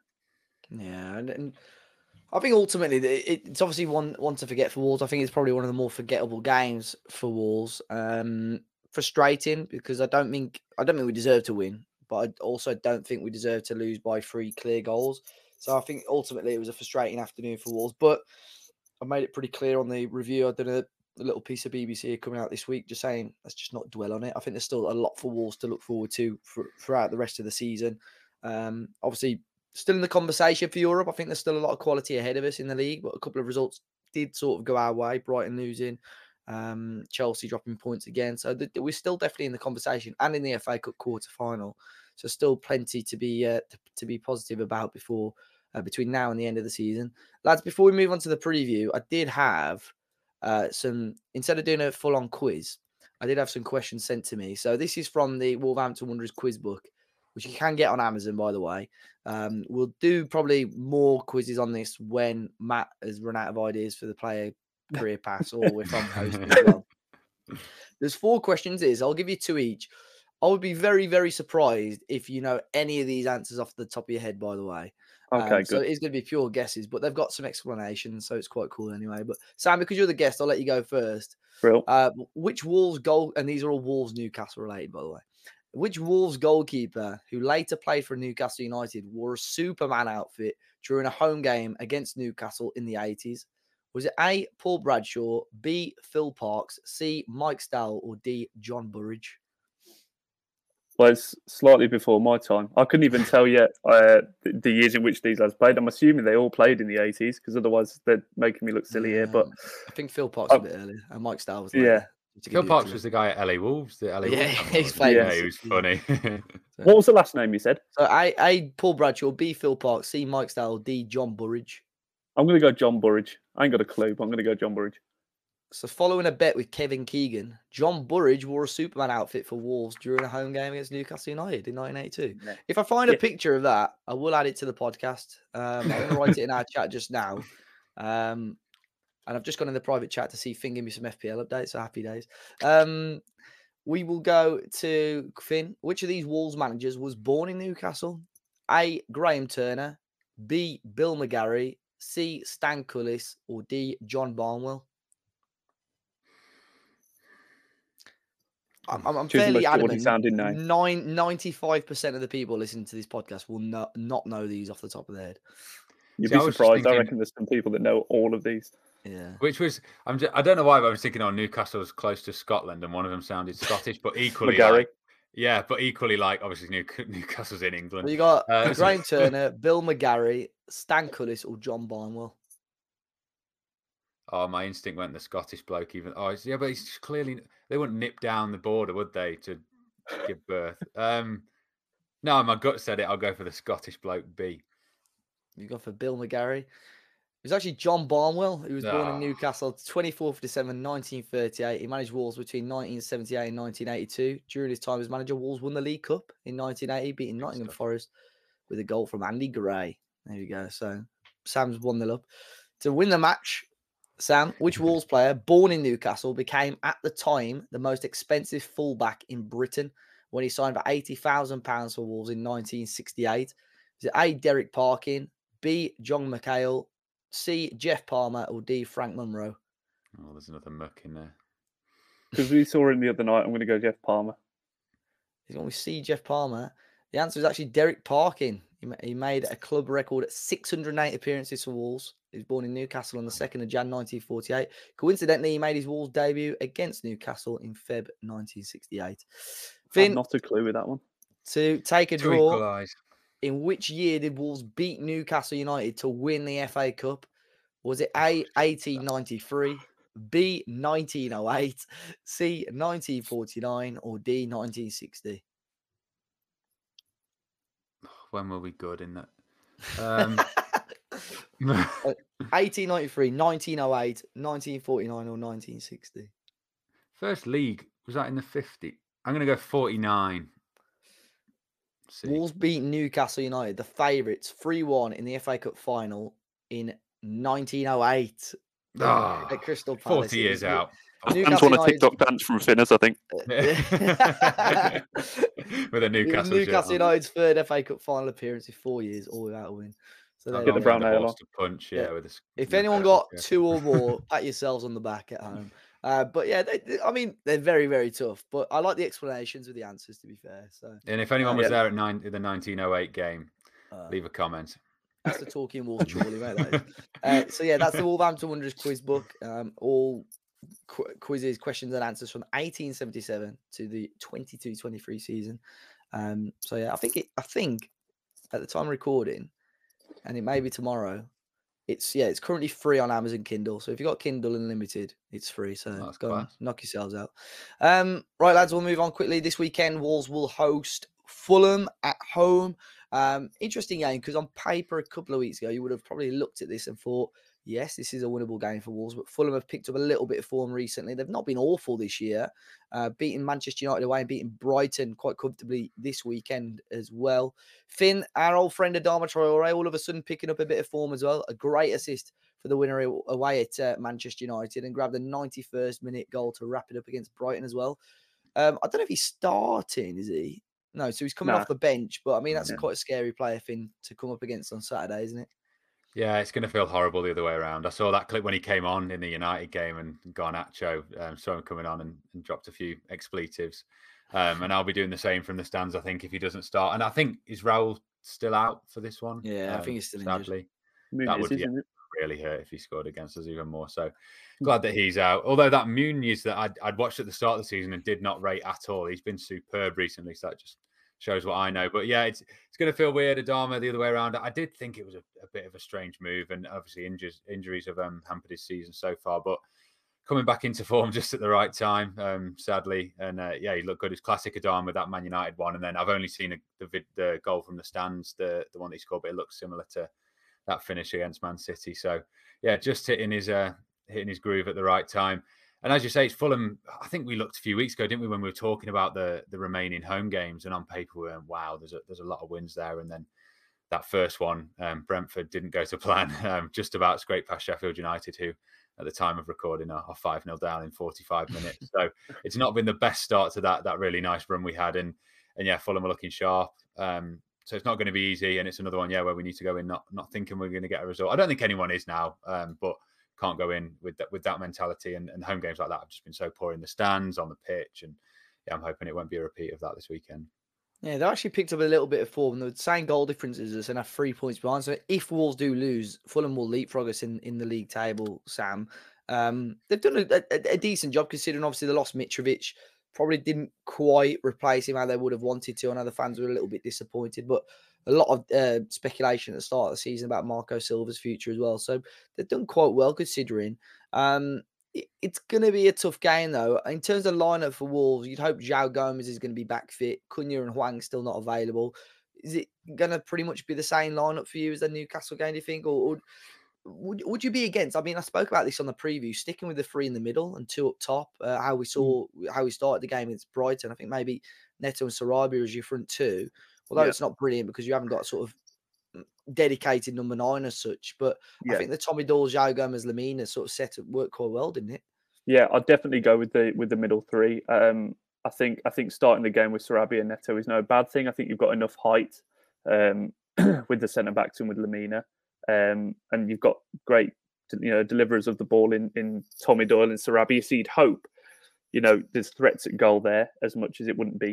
Yeah, and, and I think ultimately it, it's obviously one one to forget for Wolves. I think it's probably one of the more forgettable games for Wolves. Um, frustrating because I don't think I don't think we deserve to win, but I also don't think we deserve to lose by three clear goals. So I think ultimately it was a frustrating afternoon for Wolves. But I made it pretty clear on the review. I did a, a little piece of B B C coming out this week, just saying let's just not dwell on it. I think there's still a lot for Wolves to look forward to for, throughout the rest of the season. Um, obviously. Still in the conversation for Europe. I think there's still a lot of quality ahead of us in the league, but a couple of results did sort of go our way. Brighton losing, um, Chelsea dropping points again. So th- we're still definitely in the conversation and in the F A Cup quarter final. So still plenty to be uh, to, to be positive about before uh, between now and the end of the season, lads. Before we move on to the preview, I did have uh, some instead of doing a full on quiz, I did have some questions sent to me. So this is from the Wolverhampton Wanderers quiz book, which you can get on Amazon, by the way. Um, we'll do probably more quizzes on this when Matt has run out of ideas for the player career pass or if I'm hosting as well. There's four questions. Is I'll give you two each. I would be very, very surprised if you know any of these answers off the top of your head, by the way. Okay, Um, good. so it is going to be pure guesses, but they've got some explanations, so it's quite cool anyway. But Sam, because you're the guest, I'll let you go first. Real. Uh, which Wolves goal, and these are all Wolves Newcastle related, by the way. Which Wolves goalkeeper, who later played for Newcastle United, wore a Superman outfit during a home game against Newcastle in the eighties? Was it A, Paul Bradshaw, B, Phil Parkes, C, Mike Stowell, or D, John Burridge? Well, it's slightly before my time. I couldn't even tell yet uh, the, the years in which these lads played. I'm assuming they all played in the eighties because otherwise they're making me look silly here. But Um, I think Phil Parkes uh, a bit earlier, and Mike Stowell was yeah. later. to Phil give you a Parkes clue. was the guy at L A Wolves. The L A Yeah, Wolves family, he's wasn't he? famous. Yeah, he was Yeah. funny. What was the last name you said? So A, A, Paul Bradshaw, B, Phil Parkes, C, Mike Stowell, D, John Burridge. I'm going to go John Burridge. I ain't got a clue, but I'm going to go John Burridge. So following a bet with Kevin Keegan, John Burridge wore a Superman outfit for Wolves during a home game against Newcastle United in nineteen eighty-two. Yeah. If I find a Yeah. picture of that, I will add it to the podcast. Um, I'm going to write it in our chat just now. Um, and I've just gone in the private chat to see Finn give me some F P L updates, so happy days. Um, we will go to Finn. Which of these Wolves managers was born in Newcastle? A, Graham Turner, B, Bill McGarry, C, Stan Cullis, or D, John Barnwell? I'm, I'm Choose the fairly most Geordie adamant. sounding name. Nine, ninety-five percent of the people listening to this podcast will not, not know these off the top of their head. You'd See, I be was just surprised. I thinking- reckon there's some people that know all of these. Yeah. Which was, I'm just, I don't know why, but I was thinking, oh, Newcastle's close to Scotland, and one of them sounded Scottish, but equally, McGarry. like, yeah, but equally, like, obviously, New, Newcastle's in England. Well, you got Uh, so- Graham Turner, Bill McGarry, Stan Cullis, or John Barnwell. Oh, my instinct went the Scottish bloke. Even oh, yeah, but he's clearly they wouldn't nip down the border, would they, to give birth? Um, no, my gut said it. I'll go for the Scottish bloke B. You go for Bill McGarry. It was actually John Barnwell, who was born in Ah. Newcastle twenty-fourth of December nineteen thirty-eight. He managed Wolves between nineteen seventy-eight and nineteen eighty-two. During his time as manager, Wolves won the League Cup in nineteen eighty, beating Nottingham stuff. Forest with a goal from Andy Gray. There you go. So Sam's one nil up. To win the match, Sam, which Wolves player born in Newcastle became at the time the most expensive fullback in Britain when he signed for eighty thousand pounds for Wolves in nineteen sixty-eight? Is it A, Derek Parkin, B, John McHale, C, Jeff Palmer, or D, Frank Munro? Oh, there's another muck in there. Because we saw him the other night, I'm going to go Jeff Palmer. He's going with C, Jeff Palmer. The answer is actually Derek Parkin. He, ma- he made a club record at six hundred eight appearances for Wolves. He was born in Newcastle on the second of January nineteen forty-eight. Coincidentally, he made his Wolves debut against Newcastle in February nineteen sixty-eight. I have Finn, not a clue with that one. to take a To draw, equalise. in which year did Wolves beat Newcastle United to win the F A Cup? Was it A, eighteen ninety-three, B, nineteen oh eight, C, nineteen forty-nine, or D, nineteen sixty? When were we good in that? Um, eighteen ninety-three, nineteen oh eight, nineteen forty-nine, or nineteen sixty? First league, was that in the fifty? I'm going to go forty-nine. See. Wolves beat Newcastle United, the favourites, three one in the F A Cup final in nineteen oh eight Oh, at Crystal Palace. forty years It was out. Fans Newcastle want a United- TikTok dance from Finners, I think. With a It was Newcastle, Newcastle shirt on. United's third F A Cup final appearance in four years, all without a win. So That there Get you the long go. brown ale horse on. to punch, yeah. Yeah. With this, If anyone got two or more, pat yourselves on the back at home. Uh, but yeah, they, they- I mean, they're very, very tough. But I like the explanations with the answers, to be fair. So And if anyone Uh, was yeah. there at nine, the nineteen oh eight game, uh, leave a comment. that's the Talking Wolves Chorley, mate. That is. Uh, so yeah, that's the Wolverhampton Wanderers quiz book. Um, all qu- quizzes, questions, and answers from eighteen seventy-seven to the twenty-two twenty-three season. Um, so yeah, I think it. I think at the time of recording, and it may be tomorrow. It's yeah, it's currently free on Amazon Kindle. So if you've got Kindle Unlimited, it's free. So That's go and class. knock yourselves out. Um, right, lads, we'll move on quickly. This weekend, Wolves will host Fulham at home. Um, interesting game because on paper a couple of weeks ago, you would have probably looked at this and thought, yes, this is a winnable game for Wolves. But Fulham have picked up a little bit of form recently. They've not been awful this year, uh, beating Manchester United away and beating Brighton quite comfortably this weekend as well. Finn, our old friend Adama Traore, all of a sudden picking up a bit of form as well. A great assist for the winner away at uh, Manchester United and grabbed the ninety-first minute goal to wrap it up against Brighton as well. Um, I don't know if he's starting, is he? No, so he's coming Nah. off the bench, but I mean, that's Yeah. quite a scary player, Finn, to come up against on Saturday, isn't it? Yeah, it's going to feel horrible the other way around. I saw that clip when he came on in the United game and Garnacho um, saw him coming on and, and dropped a few expletives. Um, and I'll be doing the same from the stands, I think, if he doesn't start. And I think, is Raul still out for this one? Yeah, I Um, think he's still injured. sadly. Muniz, That would, yeah. isn't it? Really hurt if he scored against us even more. So glad that he's out. Although that Muniz that I'd, I'd watched at the start of the season and did not rate at all, he's been superb recently. So that just shows what I know. But yeah, it's it's going to feel weird, Adama, the other way around. I did think it was a, a bit of a strange move, and obviously injuries injuries have um, hampered his season so far. But coming back into form just at the right time, um, sadly, and uh, yeah, he looked good. His classic Adama with that Man United one, and then I've only seen a, the vid, the goal from the stands, the the one that he scored, but it looks similar to that finish against Man City. So yeah, just hitting his uh, hitting his groove at the right time. And as you say, it's Fulham. I think we looked a few weeks ago, didn't we, when we were talking about the the remaining home games, and on paper we went, wow, there's a there's a lot of wins there. And then that first one, um, Brentford didn't go to plan. Um, just about scraped past Sheffield United, who at the time of recording are five nil down in forty-five minutes. So it's not been the best start to that that really nice run we had. And and yeah, Fulham are looking sharp. Um, so it's not going to be easy. And it's another one, yeah, where we need to go in not not thinking we're going to get a result. I don't think anyone is now, um, but can't go in with that with that mentality. And, and home games like that have just been so poor in the stands, on the pitch. And yeah, I'm hoping it won't be a repeat of that this weekend. Yeah, they actually picked up a little bit of form. The same goal difference as us and have three points behind. So if Wolves do lose, Fulham will leapfrog us in, in the league table, Sam. Um, they've done a, a, a decent job considering obviously they lost Mitrovic. Probably didn't quite replace him how they would have wanted to. I know the fans were a little bit disappointed, but a lot of uh, speculation at the start of the season about Marco Silva's future as well. So they've done quite well considering. Um, it, it's going to be a tough game though. In terms of lineup for Wolves, you'd hope João Gomez is going to be back fit. Cunha and Hwang still not available. Is it going to pretty much be the same lineup for you as the Newcastle game, do you think? Or, or would, would you be against? I mean, I spoke about this on the preview, sticking with the three in the middle and two up top, uh, how we saw, mm. how we started the game against Brighton. I think maybe Neto and Sarabia as your front two, although yeah. it's not brilliant because you haven't got sort of dedicated number nine as such. But yeah. I think the Tommy Doyle, João Gomez, Lemina sort of set up worked quite well, didn't it? Yeah, I'd definitely go with the with the middle three. Um, I think I think starting the game with Sarabia and Neto is no bad thing. I think you've got enough height um, with the centre backs and with Lemina. Um, and you've got great, you know, deliverers of the ball in, in Tommy Doyle and Sarabia. So you'd hope, you know, there's threats at goal there as much as it wouldn't be, you know,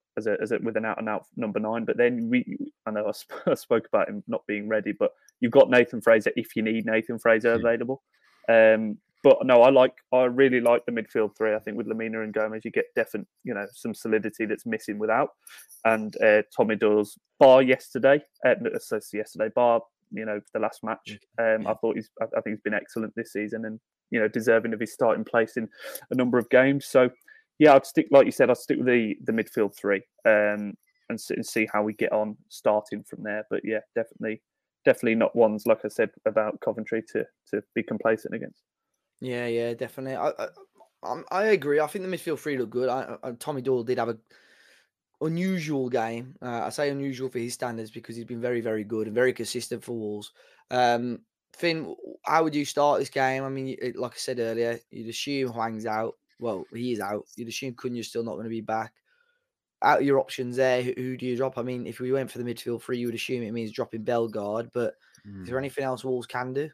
as a as a with an out and out number nine. But then we, I know I, sp- I spoke about him not being ready, but you've got Nathan Fraser if you need Nathan Fraser Hmm. available. Um, but no, I like I really like the midfield three. I think with Lamina and Gomez, you get definite you know some solidity that's missing without. And uh, Tommy Doyle's bar yesterday, uh, no, so it's yesterday bar. You know the last match. Um, Yeah. I thought he's I, I think he's been excellent this season, and you know deserving of his starting place in a number of games. So. Yeah, I'd stick, like you said, I'd stick with the, the midfield three um, and, see, and see how we get on starting from there. But yeah, definitely, definitely not ones like I said about Coventry to to be complacent against. Yeah, yeah, definitely. I, I, I'm- I agree. I think the midfield three look good. I, I, Tommy Doyle did have a unusual game. Uh, I say unusual for his standards because he's been very, very good and very consistent for Wolves. Um, Finn, how would you start this game? I mean, you- like I said earlier, you'd assume Huang's out. Well, he is out. You'd assume Cunha's still not going to be back. Out of your options there, who, who do you drop? I mean, if we went for the midfield three, you would assume it means dropping Bellegarde. But is there Hmm. anything else Wolves can do?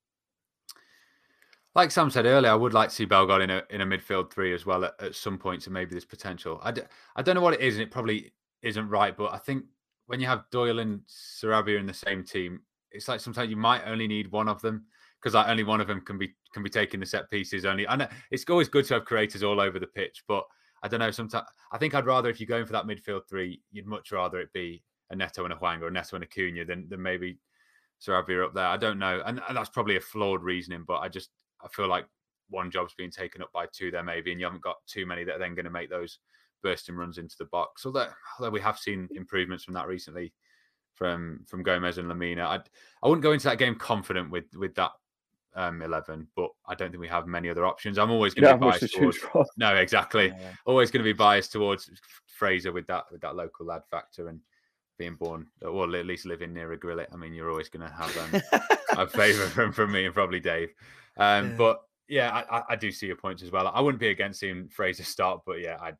Like Sam said earlier, I would like to see Bellegarde in a in a midfield three as well at, at some point, so maybe there's potential. I, d- I don't know what it is, and it probably isn't right, but I think when you have Doyle and Sarabia in the same team, it's like sometimes you might only need one of them because like only one of them can be can be taking the set pieces. Only, I know it's always good to have creators all over the pitch, but I don't know. Sometimes I think I'd rather if you're going for that midfield three, you'd much rather it be a Neto and a Hwang or a Neto and a Cunha than than maybe Sarabia up there. I don't know, and, and that's probably a flawed reasoning, but I just I feel like one job's being taken up by two there maybe, and you haven't got too many that are then going to make those bursting runs into the box. Although, although we have seen improvements from that recently from from Gomez and Lamina. I I wouldn't go into that game confident with with that um, eleven, but I don't think we have many other options. I'm always You going don't to have be much to biased choose towards from. no, exactly. Yeah. Always going to be biased towards Fraser with that with that local lad factor and being born, or at least living near a grillet. I mean, you're always going to have um, a favour from from me and probably Dave. Um, Yeah. but yeah, I, I do see your points as well. I wouldn't be against seeing Fraser start, but yeah, I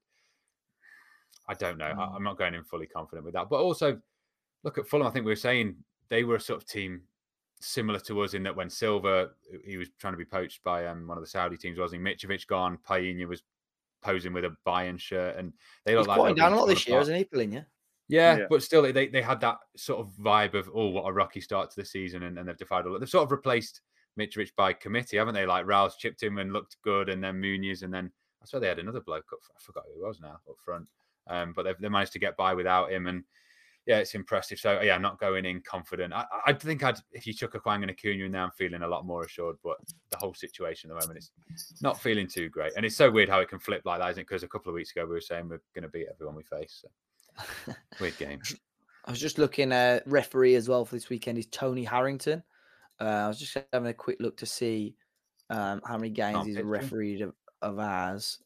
I don't know. I, Mm. I'm not going in fully confident with that. But also, look at Fulham. I think we were saying they were a sort of team similar to us in that when Silva, he was trying to be poached by um, one of the Saudi teams, wasn't he? Mitrovic gone, Païna was posing with a Bayern shirt, and they He's look like quieting they're down being a lot torn this year, apart. hasn't he, Païna? Yeah, Yeah. but still, they they had that sort of vibe of, oh, what a rocky start to the season, and, and they've defied all that. They've sort of replaced Mitrovic by committee, haven't they? Like Raul's chipped him and looked good, and then Muniz, and then I swear they had another bloke up. I forgot who it was now up front, um, but they've they managed to get by without him, and yeah, it's impressive. So yeah, not going in confident. I, I think I'd if you chuck a Hwang and a Cunha in there, I'm feeling a lot more assured. But the whole situation at the moment is not feeling too great, and it's so weird how it can flip like that, isn't it? Because a couple of weeks ago we were saying we're going to beat everyone we face. So. Weird game. I was just looking at uh, referee as well for this weekend is Tony Harrington. Uh, I was just having a quick look to see um, how many games Can't he's picture him. refereed of, of ours.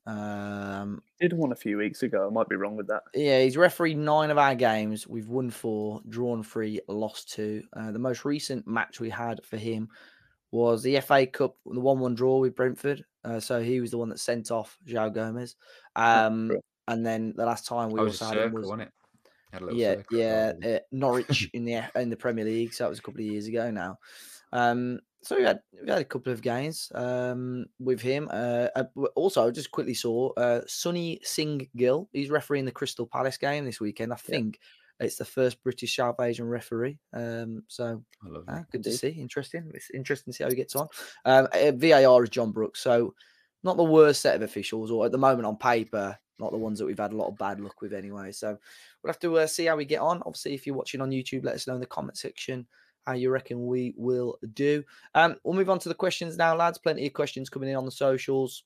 Um, Did one a few weeks ago. I might be wrong with that. yeah, he's refereed nine of our games. We've won four, drawn three, lost two. Uh, the most recent match we had for him was the F A Cup, the one one draw with Brentford. Uh, so he was the one that sent off João Gomez. Um, cool. and then the last time we Oh, it was also a had him circle, was wasn't it? Had a little yeah, circle. yeah, uh, Norwich in the in the Premier League. So that was a couple of years ago now. Um, so we had we had a couple of games um, with him. Uh, uh, also, I just quickly saw uh, Sonny Singh Gill. He's refereeing the Crystal Palace game this weekend. I think it's the first British South Asian referee. Um, so I love uh, it. good to Indeed. see. Interesting. It's interesting to see how he gets on. Um, uh, V A R is John Brooks. So not the worst set of officials, or at the moment on paper, not the ones that we've had a lot of bad luck with anyway. So we'll have to uh, see how we get on. Obviously, if you're watching on YouTube, let us know in the comment section how you reckon we will do. Um, we'll move on to the questions now, lads. Plenty of questions coming in on the socials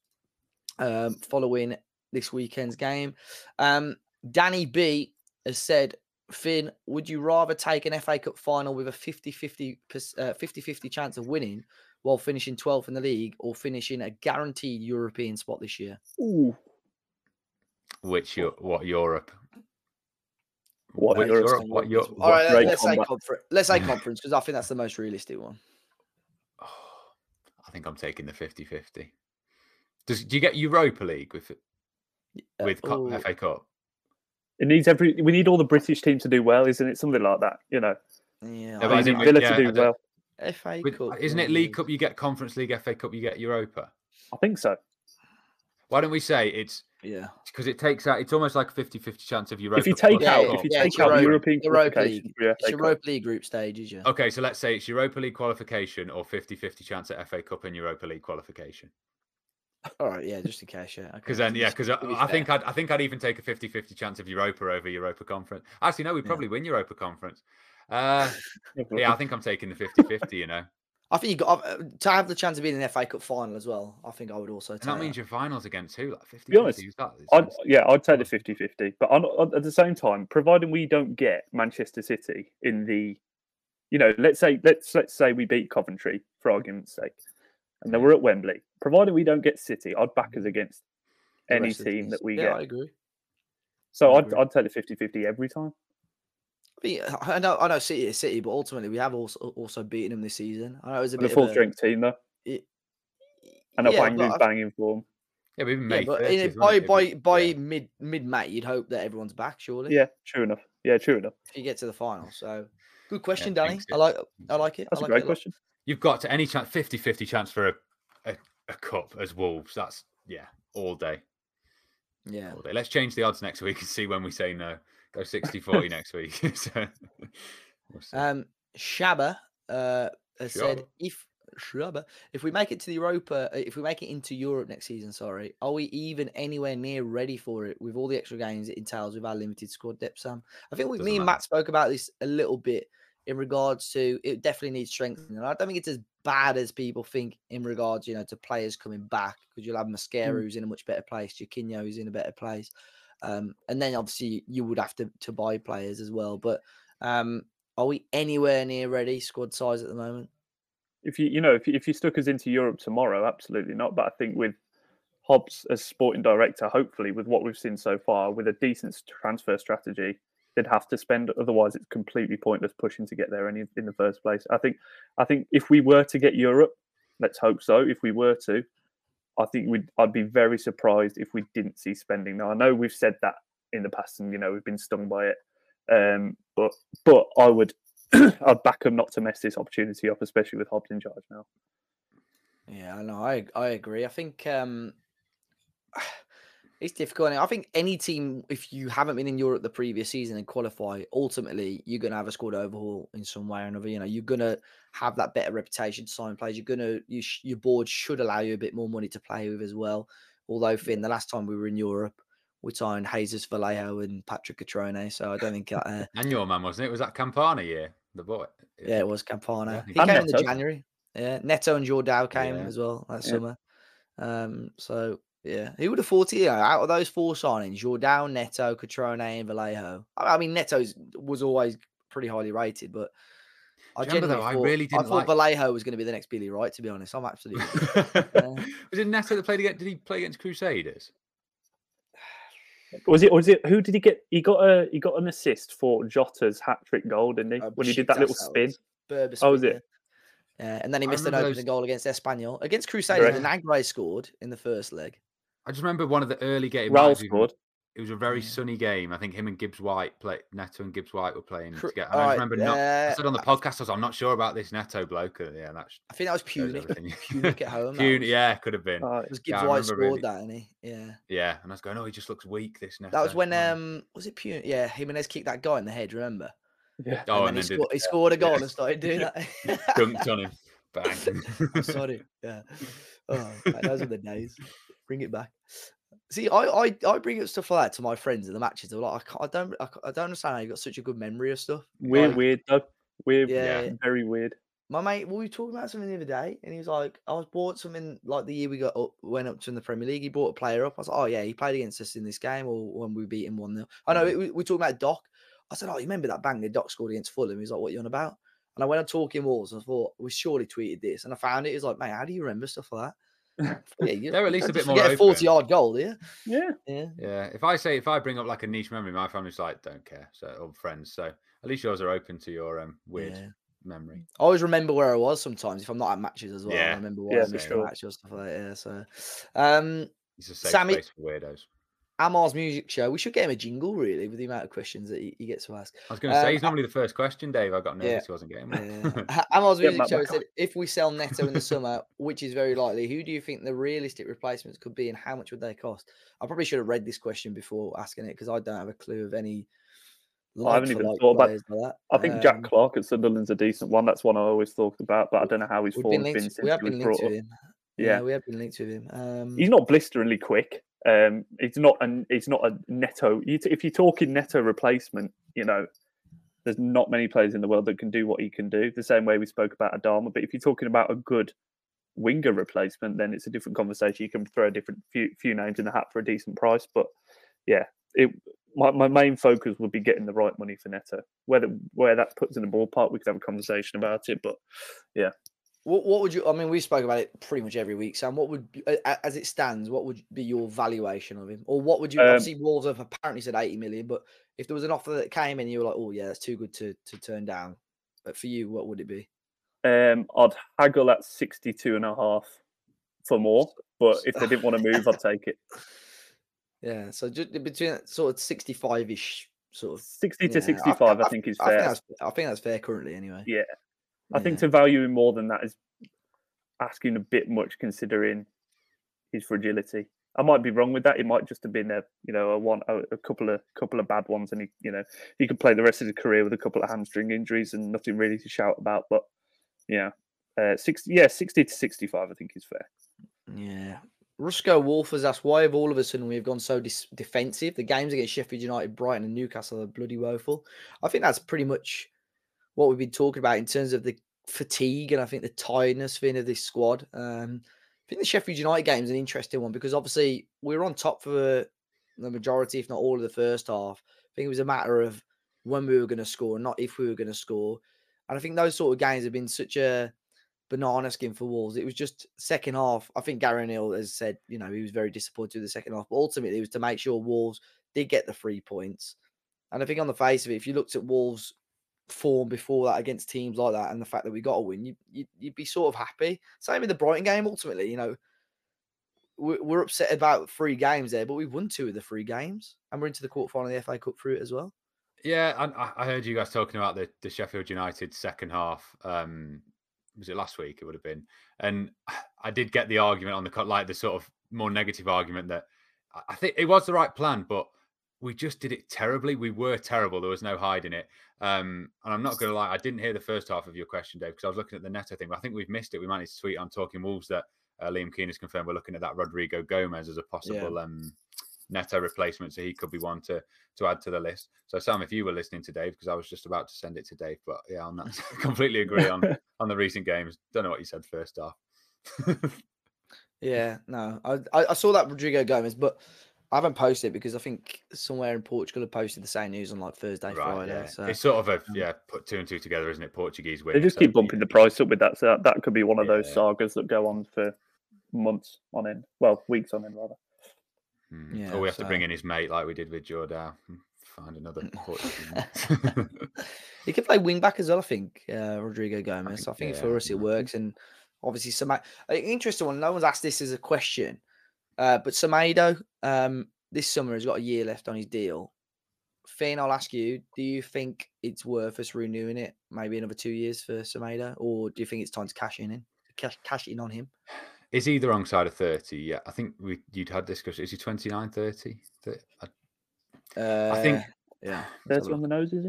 um, following this weekend's game. Um, Danny B has said, Finn, would you rather take an F A Cup final with a fifty-fifty uh, fifty-fifty chance of winning while finishing twelfth in the league, or finishing a guaranteed European spot this year? Ooh. Which Eu- what Europe? What Which Europe? Europe? What Europe? All right, Great let's say combat. conference. Let's say conference because I think that's the most realistic one. I think I'm taking the fifty-fifty. Does do you get Europa League with Uh, with Cup, oh, F A Cup? It needs every. We need all the British teams to do well, isn't it? Something like that, you know. yeah, No, but We I need think with- Villa yeah, to I do don't- well. F A With, Cup, isn't it yeah. League Cup? You get Conference League, F A Cup, you get Europa. I think so. Why don't we say it's Yeah. Because it takes out, it's almost like a fifty-fifty chance of Europa. If you take plus out, Cup. if you Yeah, take it's out Europa- European Europa qualification League. for the It's F A Cup, Europa League group stages, yeah. Okay, so let's say it's Europa League qualification or fifty-fifty chance at F A Cup and Europa League qualification. All right, yeah, just in case, yeah. Because Okay. then, yeah, because I, To be I think fair. I'd, I think I'd even take a fifty-fifty chance of Europa over Europa Conference. Actually, no, we'd Yeah. probably win Europa Conference. Uh, Yeah, yeah, I think I'm taking the fifty-fifty, you know. I think you got uh, to have the chance of being in the F A Cup final as well. I think I would also take And that means your finals against who? Like fifty be honest, fifty? Is that, is I'd, that- yeah, I'd take the fifty-fifty. But on, on- at the same time, providing we don't get Manchester City in the, you know, let's say let's let's say we beat Coventry for argument's sake, and then Yeah. we're at Wembley. Provided we don't get City, I'd back us against the any rest of the team teams. that we Yeah, get. I agree. So I I'd, agree. I'd take the fifty-fifty every time. I mean, I know, I know, City is City, but ultimately we have also also beaten them this season. I know it was a And a bit full of a, strength team though. it, I know yeah, Wangu's but I- banging form. yeah, but even yeah, May but in, thirtieth. by wasn't it? by If we- by yeah. mid mid May, you'd hope that everyone's back, surely. Yeah, true enough. Yeah, true enough. If you get to the final, so good question, Yeah, Danny. jinx I it. like, I Jinx it. like it. That's I a like great it a lot. question. You've got to any chance, fifty-fifty chance for a, a, a cup as Wolves. That's, yeah, all day. Yeah. All day. Let's change the odds next week and see when we say no. Go sixty forty next week. So, we'll see. Um, Shabba uh, has said Shabba. if Shabba, if we make it to the Europa, uh, if we make it into Europe next season, sorry, are we even anywhere near ready for it with all the extra games it entails with our limited squad depth, Sam? I think we, Doesn't me and matter. Matt spoke about this a little bit in regards to it definitely needs strengthening. I don't think it's as bad as people think in regards, you know, to players coming back because you'll have Mascara Mm. who's in a much better place, Chiquinho who's in a better place. Um, and then obviously you would have to, to buy players as well. But um, are we anywhere near ready squad size at the moment? If you you know if you, if you stuck us into Europe tomorrow, absolutely not. But I think with Hobbs as sporting director, hopefully with what we've seen so far, with a decent transfer strategy, they'd have to spend. Otherwise, it's completely pointless pushing to get there any in the first place. I think I think if we were to get Europe, let's hope so. If we were to, I think we'd I'd be very surprised if we didn't see spending. Now I know we've said that in the past, and you know we've been stung by it. Um, but but I would I'd back them not to mess this opportunity up, especially with Hobbs in charge now. Yeah, I know. I I agree. I think um, it's difficult. I think any team, if you haven't been in Europe the previous season and qualify, ultimately you're going to have a squad overhaul in some way or another. You know, you're going to have that better reputation to sign players. You're going to you sh- your board should allow you a bit more money to play with as well. Although Finn, the last time we were in Europe, we signed Jesus Vallejo and Patrick Catrone, so I don't think. Uh, And your man, wasn't it? Was that Campana year? The boy. yeah, it was Campana. Yeah, he he And came in the Neto. January. Yeah, Neto and Jordao came Yeah. as well that Yeah. summer. Um, so yeah, who would have thought it? You know, out of those four signings, Jordao, Neto, Catrone, and Vallejo. I I mean, Neto's was always pretty highly rated, but I Do you remember, genuinely though, I thought really I didn't thought like- Vallejo was going to be the next Billy Wright. To be honest, I'm absolutely. Was it Neto that played against? Did he play against Crusaders? Was it? Was it? Who did he get? He got a he got an assist for Jota's hat trick goal, didn't he? Uh, when he did that little Besiktas, spin. was. Berber Oh, was spin, it? Yeah. Yeah, and then he I missed an remember opening those- goal against Espanyol. Against Crusaders, Correct. Vinagre scored in the first leg. I just remember one of the early games. Raul scored. It was a very Yeah. sunny game. I think him and Gibbs White play Neto and Gibbs White were playing Cru- together. And I alright, just remember not. I uh, said on the podcast, I was, I'm not sure about this Neto bloke. And yeah, that's I think that was shows Punic. everything. Punic at home. that Punic, was. yeah, could have been. Uh, It was Gibbs Yeah, I White remember scored really- that, and he, yeah. Yeah, and I was going, oh, he just looks weak. This Neto. That was when Oh. um was it Punic? Yeah, Jimenez kicked that guy in the head. Remember? yeah. Oh, and then, and he, then sco- did he scored a goal yeah. and started doing that. dunked on him. Bang. I'm sorry. Yeah. Oh, mate, those were the days. Bring it back. See, I, I I bring up stuff like that to my friends in the matches. They're like, I, can't, I don't I, can't- I don't understand how you got such a good memory of stuff. We're Like, weird though. We're Yeah. yeah. very weird. My mate, we were talking about something the other day, and he was like, I was bought something like the year we got up, went up to in the Premier League. He brought a player up. I was like, oh, yeah, he played against us in this game or when we beat him one nil. I know, Mhm. we, we were talking about Doc. I said, oh, you remember that bang that Doc scored against Fulham? He's like, what are you on about? And I went on Talking Walls and I thought, we surely tweeted this. And I found it. He was like, mate, how do you remember stuff like that? Yeah, you, They're at you least don't a bit just more forget a forty open. yard goal, do you? Yeah. Yeah. Yeah, if I say if I bring up like a niche memory, my family's like don't care. So or friends, so at least yours are open to your um weird Yeah. memory. I always remember where I was sometimes if I'm not at matches as well. I Yeah. remember why Yeah, I for missed sure. the match or stuff like that. Yeah. So, um, It's a safe Sammy- space for weirdos. Amar's music show. We should get him a jingle, really, with the amount of questions that he, he gets to ask. I was going to say, Um, he's normally the first question, Dave. I got nervous yeah, he wasn't getting one. yeah. Amar's Get music Matt show back said, if we sell Neto in the summer, which is very likely, who do you think the realistic replacements could be and how much would they cost? I probably should have read this question before asking it because I don't have a clue of any I haven't like for even like thought about. players like that. I think Jack Um, Clark at Sunderland's a decent one. That's one I always thought about, but I don't know how his we've been form's been linked, since we have he was been linked brought to up. him. Yeah. Yeah, we have been linked with him. Um, He's not blisteringly quick. Um, it's not an. It's not a Neto. You t- if you're talking Neto replacement, you know, there's not many players in the world that can do what he can do. The same way we spoke about Adama. But if you're talking about a good winger replacement, then it's a different conversation. You can throw a different few few names in the hat for a decent price. But yeah, it. My, my main focus would be getting the right money for Neto. Whether where that puts in the ballpark, we could have a conversation about it. But yeah. What what would you? I mean, we spoke about it pretty much every week, Sam. What would, be- a- as it stands, what would be your valuation of him, or what would you? Um, Obviously, Wolves have apparently said eighty million, but if there was an offer that came in, you were like, oh yeah, that's too good to to turn down. But for you, what would it be? Um, I'd haggle at sixty-two and a half for more, but if they didn't want to move, I'd take it. Yeah, so just between sort of sixty-five ish, sort of sixty to yeah, sixty-five, I, I, think is I fair. think that's I think that's fair currently, anyway. Yeah, I think Yeah. to value him more than that is asking a bit much, considering his fragility. I might be wrong with that. It might just have been a you know a one a, a couple of couple of bad ones, and he you know he could play the rest of his career with a couple of hamstring injuries and nothing really to shout about. But yeah, uh, sixty yeah sixty to sixty-five, I think is fair. Yeah. Rusko Wolf has asked, why have all of a sudden we've gone so dis- defensive? The games against Sheffield United, Brighton and Newcastle are bloody woeful. I think that's pretty much what we've been talking about in terms of the fatigue and I think the tiredness thing of this squad. Um, I think the Sheffield United game is an interesting one because obviously we were on top for the majority, if not all of the first half. I think it was a matter of when we were going to score, not if we were going to score. And I think those sort of games have been such a banana skin for Wolves. It was just second half. I think Gary Neal has said, you know, he was very disappointed with the second half, but ultimately it was to make sure Wolves did get the three points. And I think on the face of it, if you looked at Wolves' form before that against teams like that and the fact that we got a win, you, you, you'd be sort of happy. Same with the Brighton game, ultimately, you know, we're, we're upset about three games there, but we've won two of the three games and we're into the quarterfinal of the F A Cup through it as well. Yeah, I, I heard you guys talking about the, the Sheffield United second half. Um, was it last week? It would have been, and I did get the argument on the cut, like the sort of more negative argument that I think it was the right plan, but we just did it terribly. We were terrible. There was no hiding it. Um, and I'm not going to lie, I didn't hear the first half of your question, Dave, because I was looking at the Neto thing. But I think we've missed it. We managed to tweet on Talking Wolves that uh, Liam Keane has confirmed we're looking at that Rodrigo Gomez as a possible. Yeah. Um, Neto replacement, so he could be one to to add to the list. So Sam, if you were listening to Dave, because I was just about to send it to Dave, but yeah, on that, completely agree on on the recent games. Don't know what you said first half. yeah, no, I, I saw that Rodrigo Gomez, but I haven't posted it because I think somewhere in Portugal have posted the same news on like Thursday, right, Friday. Yeah. So it's sort of a yeah, put two and two together, isn't it? Portuguese win. They just so keep bumping the price up with that. So that, that could be one of yeah. those sagas that go on for months on end. Well, weeks on end rather. Mm. Yeah, or we have so... to bring in his mate like we did with Jordan. Find another Portuguese. He can play wing back as well, I think, uh, Rodrigo Gomez. I think, I think yeah, for us it works. And obviously, some uh, interesting one. No one's asked this as a question, uh, but Semedo um, this summer has got a year left on his deal. Finn, I'll ask you: do you think it's worth us renewing it? Maybe another two years for Semedo, or do you think it's time to cash in, in cash, cash in on him? Is he the wrong side of thirty? Yeah, I think we you'd had discussion. Is he twenty-nine, thirty? I, uh, I think, yeah. thirty on the nose, is he?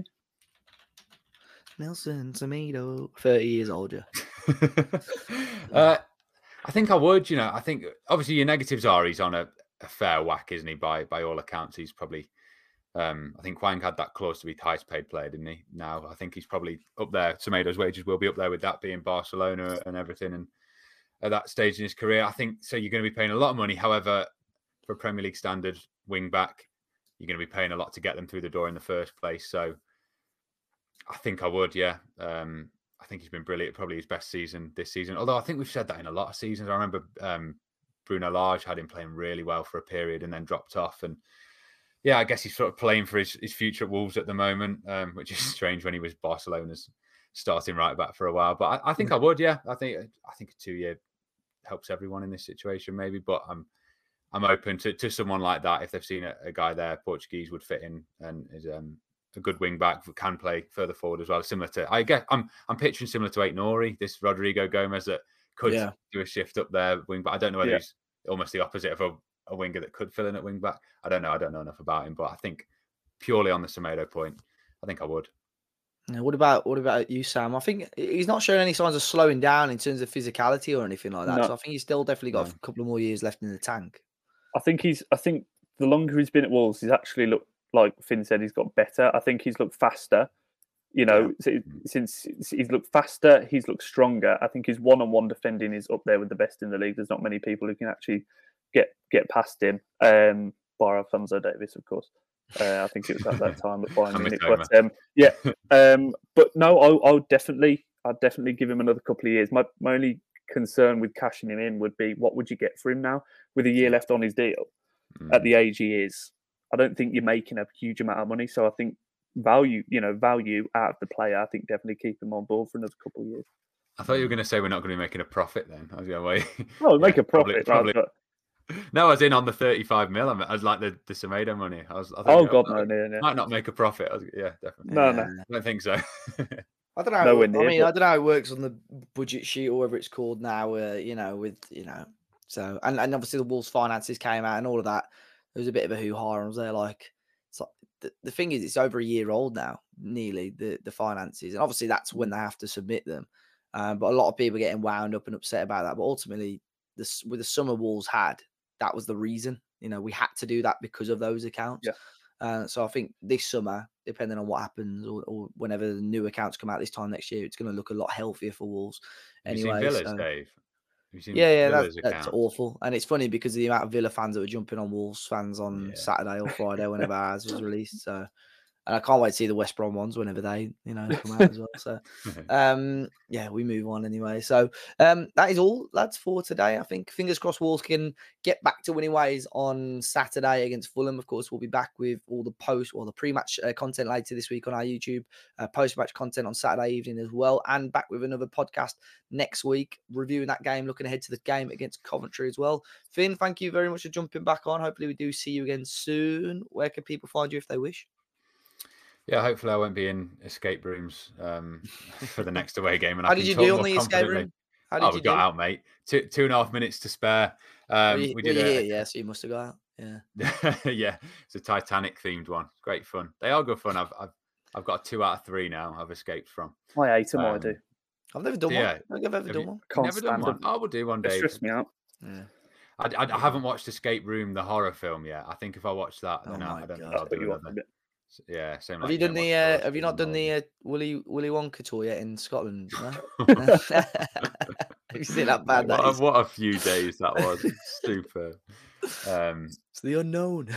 Nelson Semedo, thirty years older. uh, I think I would. You know, I think obviously your negatives are he's on a, a fair whack, isn't he? By by all accounts, he's probably. Um, I think Hwang had that clause to be the highest paid player, didn't he? Now I think he's probably up there. Semedo's wages will be up there with that being Barcelona and everything, and. At that stage in his career, I think so. You're going to be paying a lot of money. However, for a Premier League standard wing back, you're going to be paying a lot to get them through the door in the first place. So, I think I would, yeah. Um, I think he's been brilliant. Probably his best season this season. Although I think we've said that in a lot of seasons. I remember um, Bruno Lage had him playing really well for a period and then dropped off. And yeah, I guess he's sort of playing for his, his future at Wolves at the moment, um, which is strange when he was Barcelona's starting right back for a while. But I, I think I would, yeah. I think I think a two year helps everyone in this situation, maybe. But I'm I'm open to, to someone like that if they've seen a, a guy there. Portuguese would fit in and is um, a good wing back, can play further forward as well. Similar to I get I'm I'm picturing similar to Aït-Nouri, this Rodrigo Gomez that could Yeah. do a shift up there wing back. I don't know whether Yeah. he's almost the opposite of a, a winger that could fill in at wing back. I don't know. I don't know enough about him, but I think purely on the Semedo point, I think I would. Yeah, what about what about you, Sam? I think he's not showing any signs of slowing down in terms of physicality or anything like that. No. So I think he's still definitely got No. a couple of more years left in the tank. I think he's. I think the longer he's been at Wolves, he's actually looked like Finn said. He's got better. I think he's looked faster. You know, Yeah. since he's looked faster, he's looked stronger. I think his one-on-one defending is up there with the best in the league. There's not many people who can actually get get past him. Um, bar Alphonso Davies, of course. Uh, I think it was at that time at Bayern Munich. But um, yeah, um, but no, I, I would definitely, I'd definitely give him another couple of years. My my only concern with cashing him in would be what would you get for him now with a year left on his deal Mm. at the age he is. I don't think you're making a huge amount of money, so I think value, you know, value out of the player. I think definitely keep him on board for another couple of years. I thought you were going to say we're not going to be making a profit then. I was going to wait. Well, make Yeah, a profit, probably- right? probably- No, I was in on the thirty-five mil. I was like the, the Semedo money. I was. I But, oh think, God, I no, no, no, might not make a profit. I was, yeah, definitely. no, no. Yeah. I don't think so. I don't know. Nowhere I near, mean, but- I don't know how it works on the budget sheet or whatever it's called now. Uh, you know, with you know, so and, and obviously the Wolves finances came out and all of that. There was a bit of a hoo ha. I was there like, it's like the, the thing is, it's over a year old now, nearly the the finances, and obviously that's when they have to submit them. Um, but a lot of people are getting wound up and upset about that. But ultimately, this with the summer Wolves had, that was the reason. You know, we had to do that because of those accounts. Yeah. Uh, so I think this summer, depending on what happens, or, or whenever the new accounts come out this time next year, it's going to look a lot healthier for Wolves. Have you seen Anyway, Villa's, so- Dave? Have you seen Yeah, yeah, Villa's that's, that's account? awful, and it's funny because of the amount of Villa fans that were jumping on Wolves fans on Yeah. Saturday or Friday whenever ours was released. So, and I can't wait to see the West Brom ones whenever they, you know, come out as well. So, um, yeah, we move on anyway. So, um, that is all, lads, for today. I think fingers crossed Wolves can get back to winning ways on Saturday against Fulham. Of course, we'll be back with all the post or the pre-match uh, content later this week on our YouTube, uh, post-match content on Saturday evening as well, and back with another podcast next week, reviewing that game, looking ahead to the game against Coventry as well. Finn, thank you very much for jumping back on. Hopefully, we do see you again soon. Where can people find you if they wish? Yeah, hopefully I won't be in escape rooms um, for the next away game. And How I did can you talk do on more the escape confidently. room? How did Oh, you we do? got out, mate. Two two and a half minutes to spare. Um, Were you, we were did you a, here? Yeah, so you must have got out. Yeah. yeah, it's a Titanic themed one. Great fun. They are good fun. I've I've I've got two out of three now. I've escaped from. I hate them. I Um, do. I've never done Yeah. one. I don't think I've ever Have done you- one. You've Can't never done stand one. them. I will do one It day. stressed me out. Yeah. I, I, I haven't watched Escape Room, the horror film yet. I think if I watch that, Oh then I, my I don't think God. I'll Put do you off another. a bit. Yeah, same. Have like you done don't the? watch Uh, horror have you not done films the or- uh, Willy Willy Wonka tour yet in Scotland? No? Have you seen that bad? what, That a, is? what a few days that was. Super. Um, It's the unknown.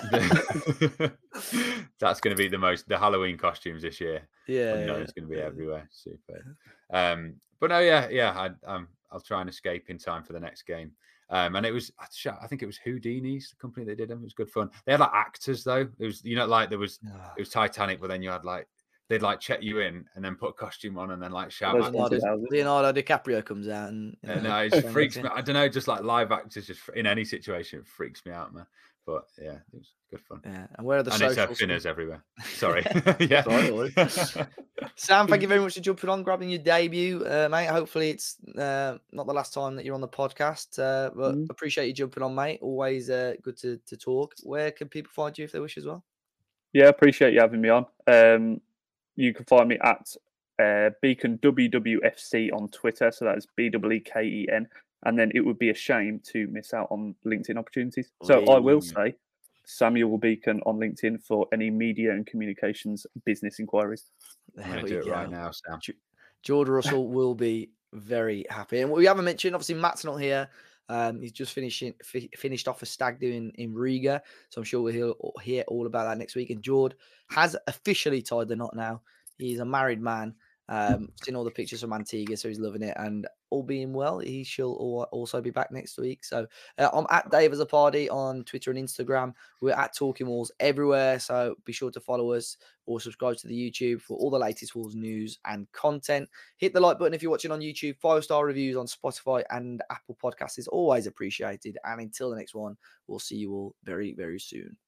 that's going to be the most the Halloween costumes this year. yeah, You know, yeah, it's going to be yeah. everywhere. Super. Um, but no, yeah, yeah. I, um, I'll try and escape in time for the next game. Um, and it was, I think it was Houdini's, the company that did them. It was good fun. They had like actors though. It was, you know, like there was, it was Titanic, but then you had like they'd like check you in and then put a costume on and then like shout. Those at ones you. with Leonardo, houses. Leonardo DiCaprio comes out and you And know, no, it sings just freaks it. me. I don't know, just like live actors, just in any situation, it freaks me out, man. But yeah, it was good fun. Yeah, and where are the And it's uh, socials? finners everywhere. Sorry. yeah. Sorry, Lloyd. Sam, thank you very much for jumping on, grabbing your debut, uh, mate. Hopefully, it's uh, not the last time that you're on the podcast, uh, but Mhm. appreciate you jumping on, mate. Always uh, good to, to talk. Where can people find you if they wish as well? Yeah, appreciate you having me on. Um, you can find me at uh, Beacon W W F C on Twitter. So that is B E E K E N. And then it would be a shame to miss out on LinkedIn opportunities. So I will Ooh. say Samuel Beacon on LinkedIn for any media and communications business inquiries. I'm There going to we do it go. right now, Sam. George Russell will be very happy. And we haven't mentioned, obviously, Matt's not here. Um, he's just finishing fi- finished off a stag do in, in Riga. So I'm sure we'll hear, hear all about that next week. And George has officially tied the knot now. He's a married man. Um, seen all the pictures from Antigua, so he's loving it. And all being well, he shall also be back next week. So uh, I'm at Dave as a party on Twitter and Instagram. We're at Talking Walls everywhere. So be sure to follow us or subscribe to the YouTube for all the latest Wolves news and content. Hit the like button if you're watching on YouTube. Five star reviews on Spotify and Apple Podcasts is always appreciated. And until the next one, we'll see you all very, very soon.